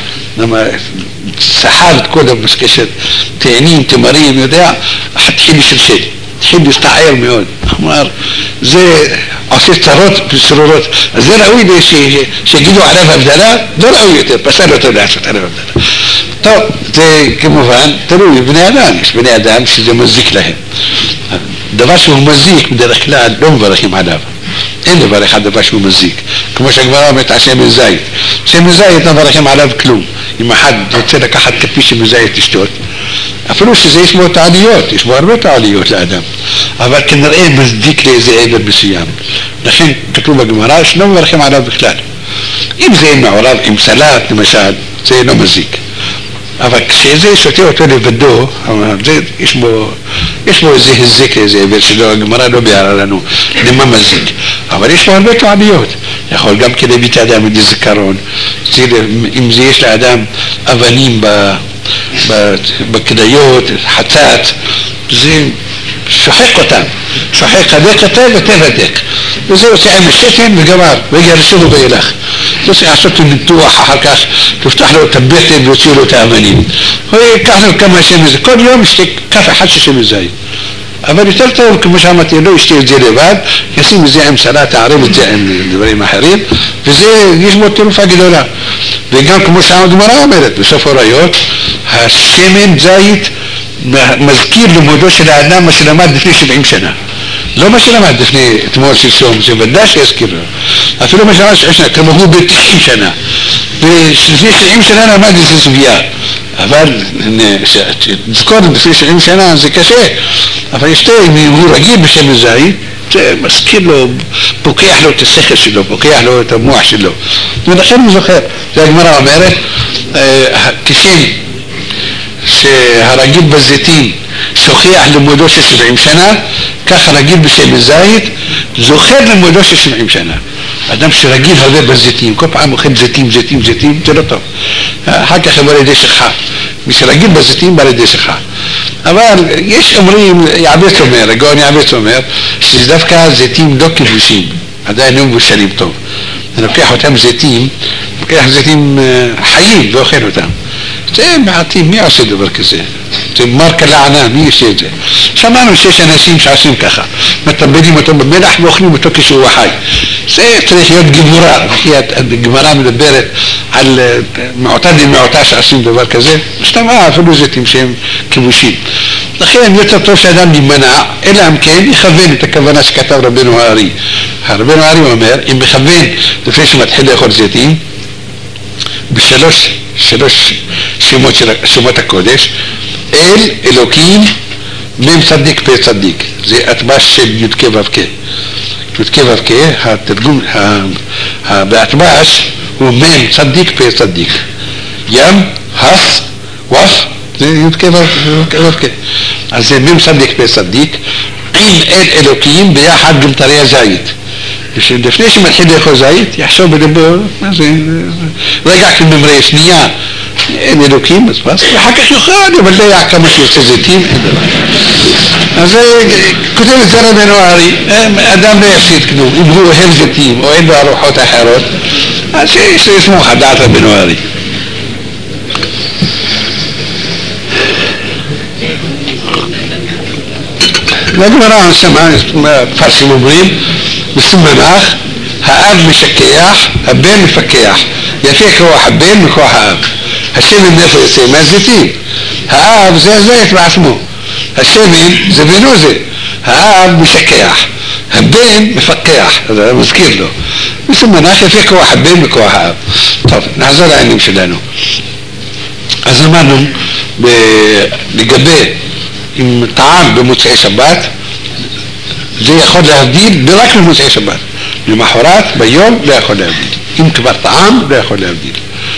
סחר את כל המסקשת, תאנים, תמרים, יודע, התחיל לשלשל. התחיל להסתער מאוד. אמר, זה עושה צרות וצרורות. אז זה ראוי שיגידו עליו הבדלה? לא ראוי יותר, פסל אותו לעשות עליו הבדלה. טוב, זה כמובן תלוי בבני אדם. יש בני אדם שזה מזיק להם. דבר שהוא מזיק בדרך כלל לא מברכים עליו. אין לברך על דבר שהוא מזיק. כמו שהגמרא אומרת על שמן זית. שמן זית לא מברכים עליו כלום. אם אחד רוצה לקחת כפי שמן זית לשתות, אפילו שזה יש בו תעליות, יש בו הרבה תעליות לאדם, אבל כנראה מזדיק לאיזה עבר מסוים. לכן כתוב בגמרא שלא מברכים עליו בכלל. אם זה מעורב עם סלט למשל, זה לא מזיק. אבל כשזה שותה אותו לבדו, זה, יש בו, יש בו איזה הזיק איזה עבר שלא, הגמרא לא ביארה לנו למה מזיק. אבל יש בו הרבה תעליות. יכול גם כדי ביט האדם את הזיכרון. אם זה יש לאדם אבנים ב... בכדאיות, חצת, זה שוחק אותם, שוחק הדק אתה ותבדק, וזה עושה עם השתן וגמר, ויגרשו וילך. זה עושה לעשות ניתוח, אחר כך תפתח לו את הבטן ויוציא לו את האבנים, ויקח לו כמה שמן זית, כל יום יש כף אחד של שמן זית. אבל יותר טוב, כמו שאמרתי, לא ישתה את זה לבד, ישים את זה עם סלט, תערב את זה עם דברים אחרים, וזה, יש בו תרופה גדולה. וגם כמו שהגמרא אומרת, בסוף הראיות, השמן זית מזכיר לימודו של האדם מה שלמד לפני שבעים שנה. לא מה שלמד לפני אתמול שלשום, זה ודאי שיזכיר לו. אפילו מה שלמד שבעים שנה, כמו הוא ב-תשעים שנה. ולפני שבעים שנה למד איזו סוגיה. אבל תזכור לפני שבעים שנה זה קשה. אבל יש אם הוא רגיל בשמן זית, זה מזכיר לו, פוקח לו את השכל שלו, פוקח לו את המוח שלו. ולכן הוא זוכר. זה הגמרא אומרת, כשם שהרגיל בזיתים שוכח לימודו של שבעים שנה, כך הרגיל בשמן זית זוכר לימודו של שבעים שנה. אדם שרגיל הרבה בזיתים, כל פעם אוכל זיתים, זיתים, זיתים, זה לא טוב. אחר כך הוא לידי שכחה. מי שרגיל בזיתים בא לידי שכחה. אבל יש אומרים, יעבץ אומר, הגאון יעבץ אומר, שזה דווקא זיתים לא כבושים, עדיין לא מבושלים טוב. אני לוקח אותם זיתים, לוקח זיתים חיים ואוכל אותם. זה מעטים, מי עושה דבר כזה? זה מרקה לענה, מי עושה את זה? שמענו שיש אנשים שעושים ככה, מטבלים אותו במלח ואוכלים אותו כשהוא חי. זה צריך להיות גמורה, הגמרא מדברת על מעוטה דמעוטה שעושים דבר כזה, משתמע אפילו זיתים שהם כבושים. לכן יותר טוב שאדם יימנע, אלא אם כן יכוון את הכוונה שכתב רבנו הארי. רבנו הארי אומר, אם מכוון לפני שמתחיל לאכול זיתים, בשלוש שלוש שמות של שמות הקודש, אל, אלוקים, מם צדיק פה צדיק. זה אטבש של י' כ' ו' כ'. י' כ' ו' כ', התרגום, באטבש הוא מם צדיק פה צדיק. ים, הס, וף, זה י' כ' ו' כ'. אז זה מם צדיק פה צדיק, עם אל אלוקים ביחד גם תרי הזית. לפני שמתחיל לאכול זית, יחשוב בלבו, מה זה, רגע כממראה שנייה, אין אלוקים, אז פס, ואחר כך יוכל, אבל לא היה כמה שיוצא זיתים, אין דבר. אז כותב את זה רבנו הארי, אדם לא יפסיד כלום, אם הוא אוהב זיתים, או אין לו ארוחות אחרות, אז יש לסמוך על דעת רבנו הארי. והגמרא שמה, פרסים אומרים, בסמנך, האב משכח, הבן מפקח. יפה כוח הבן מכוח האב. השמן מאיפה יוצא? מהזיתים. האב זה הזית בעצמו. השמן זה בנו זה. האב משכח. הבן מפקח. זה מזכיר לו. בסמנך יפה כוח הבן מכוח האב. טוב, נחזור לעניינים שלנו. אז אמרנו, לגבי עם טעם במוצאי שבת, זה יכול להבדיל רק במוצאי שבת. למחרת, ביום, לא יכול להבדיל. אם כבר טעם, לא יכול להבדיל.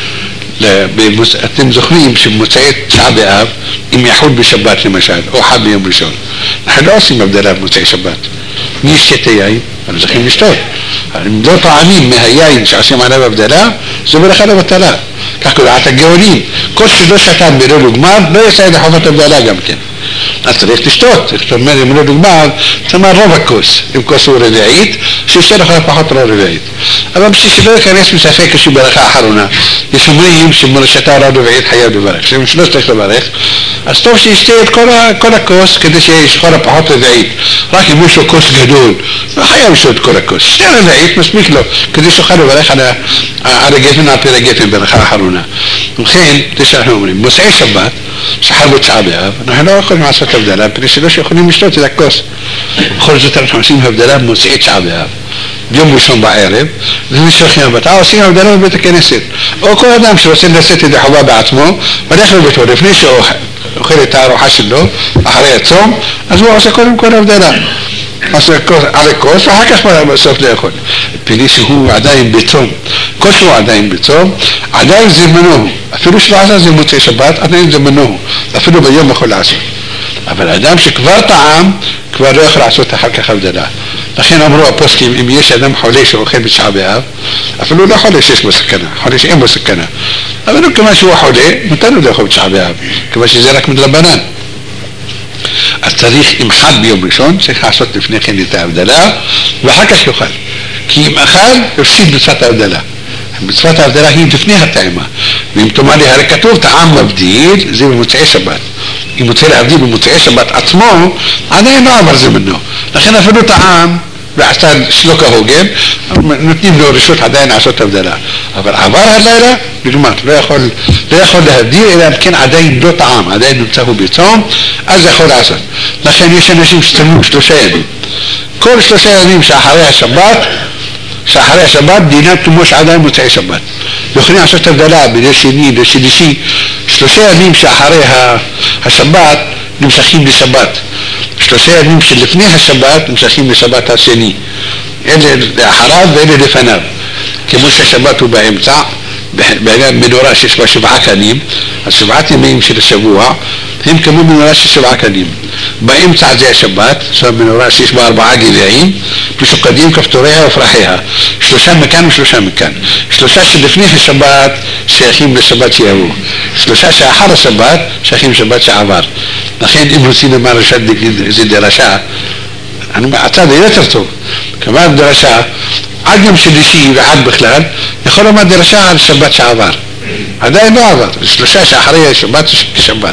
אתם זוכרים שבמוצאי תשעה באב, אם יחול בשבת למשל, או חל ביום ראשון, אנחנו לא עושים הבדלה במוצאי שבת. מי ישתה יין? אנחנו צריכים לשתות. אם לא טעמים מהיין שעושים עליו הבדלה, זה ברכה לבטלה. כך קוראים, את הגאונים, כל שלא שתן בלא לגמר, לא יצא ידי חובת הבדלה גם כן. אז צריך לשתות, זאת אומרת, אם לא דוגמא, תאמר רוב הכוס, אם כוס הוא רביעית, שישתה לך פחות לא רביעית. אבל בשביל שלא ייכנס מספק כשהוא ברכה האחרונה, יש אומרים שמרשתה לא רביעית חייב לברך, שאם שלא צריך לברך, אז טוב שישתה את כל, כל הכוס כדי שיש כל הפחות רביעית. רק אם יש לו כוס גדול, לא חייב לשתות את כל הכוס, שתי רביעית מספיק לו, כדי שיוכל לברך על, על הגפן, על פי הגפן ברכה האחרונה. וכן, זה שאנחנו אומרים, מוצאי שבת, שחר בתשעה באב, אנחנו לא יכולים לעשות הבדלה, פני שלא שיכולים לשתות את הכוס. בכל זאת אנחנו עושים הבדלה במוצאי תשעה באב. ביום ראשון בערב, ומשלחים הבטעה, עושים הבדלה בבית הכנסת. או כל אדם שרוצה לשאת את החובה בעצמו, הולך לביתו, לפני שאוכל את הארוחה שלו, אחרי הצום, אז הוא עושה קודם כל הבדלה. עושה על הכוס, ואחר כך בסוף לאכול. פני שהוא עדיין בצום. כוס הוא עדיין בצום, עדיין זמנו, אפילו שלא עשה זה מוצאי שבת, עדיין זמנו, אפילו ביום יכול לעשות. אבל אדם שכבר טעם, כבר לא יכול לעשות אחר כך הבדלה. לכן אמרו הפוסקים, אם יש אדם חולה שאוכל בתשעה באב, אפילו לא חולה שיש בו סכנה, חולה שאין בו סכנה. אבל כמה שהוא חולה, מותר לו לאכול בתשעה באב, כמה שזה רק מדרבנן. אז צריך, אם חל ביום ראשון, צריך לעשות לפני כן את ההבדלה, ואחר כך יאכל. כי אם אכל, יפסיד מצוות ההבדלה. מצוות ההבדלה היא לפני הטעימה. ואם תאמר לי, הרי כתוב טעם מבדיל, זה במוצאי שבת. אם רוצה להבדיל במוצאי שבת עצמו, עדיין לא עבר זה ממנו. לכן אפילו טעם ועשה שלא כהוגן, נותנים לו רשות עדיין לעשות הבדלה. אבל עבר הלילה, נגמר, לא יכול, לא יכול להבדיל, אלא אם כן עדיין לא טעם, עדיין נמצא הוא בצום, אז יכול לעשות. לכן יש אנשים שצלמו שלושה ימים. כל שלושה ימים שאחרי השבת, שאחרי השבת דינם כמו שעדיין מוצאי שבת. יכולים לעשות הבדלה בידי שני, בידי שלישי, שלושה ימים שאחרי השבת נמשכים לשבת. שלושה ימים שלפני השבת נמשכים לשבת השני. אלה לאחריו ואלה לפניו. כמו שהשבת הוא באמצע, בעניין מנורה שיש בה שבעה קנים, אז שבעת ימים של השבוע הם כמו מנורה של שבעה קנים. באמצע זה השבת, זאת מנורה שיש בה ארבעה גבעים, משוקדים כפתוריה ופרחיה, שלושה מכאן ושלושה מכאן. שלושה שלפני השבת שייכים לשבת שיבוא, שלושה שאחר השבת שייכים לשבת שעבר. לכן אם רוצים לומר רשת זה דרשה, הצד היותר טוב, כלומר דרשה עד יום שלישי ועד בכלל, יכול לומר דרשה על שבת שעבר, עדיין לא עבר, שלושה שאחרי השבת כשבת.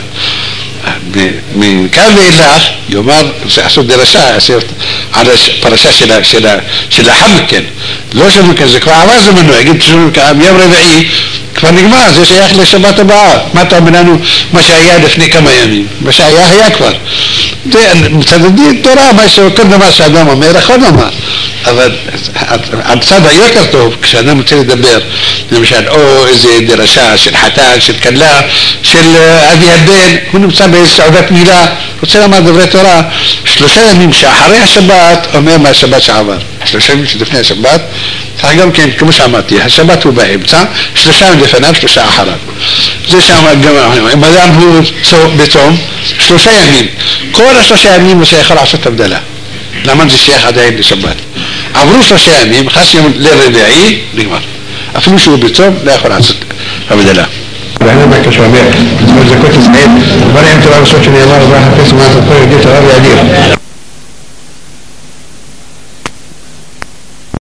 מכאן ואילך יאמר, לעשות דרשה על הפרשה של לאחר מכן, לא של מכן, זה כבר עבר זמנו, יגיד יום רביעי כבר נגמר, זה שייך לשבת הבאה. מה אתה אומר לנו מה שהיה לפני כמה ימים? מה שהיה היה כבר. זה מצד הדין תורה, כל דבר שאדם אומר יכול לומר, אבל הצד היותר טוב כשאדם רוצה לדבר, למשל או איזה דרשה של חתן, של כלה, של אבי הבן, הוא נמצא באיזו סעודת מילה, רוצה לומר דברי תורה, שלושה ימים שאחרי השבת אומר מהשבת שעבר, שלושה ימים שלפני השבת, כך גם כן, כמו שאמרתי, השבת הוא באמצע, שלושה ימים לפניו, שלושה אחריו. זה שאמר גם, אם אדם הוא בצום, שלושה ימים, כל השלושה ימים הוא שיכול לעשות הבדלה. למה זה שייך עדיין לשבת? עברו שלושה ימים, חס יום לרביעי, נגמר. אפילו שהוא בצום, לא יכול לעשות הבדלה. ואני אומר כשאומר, זאת אומרת, זה כל תסעד, דברים תורה בסוד שנאמר, וברח הפס ומעת הכל יגיד תורה וידיר.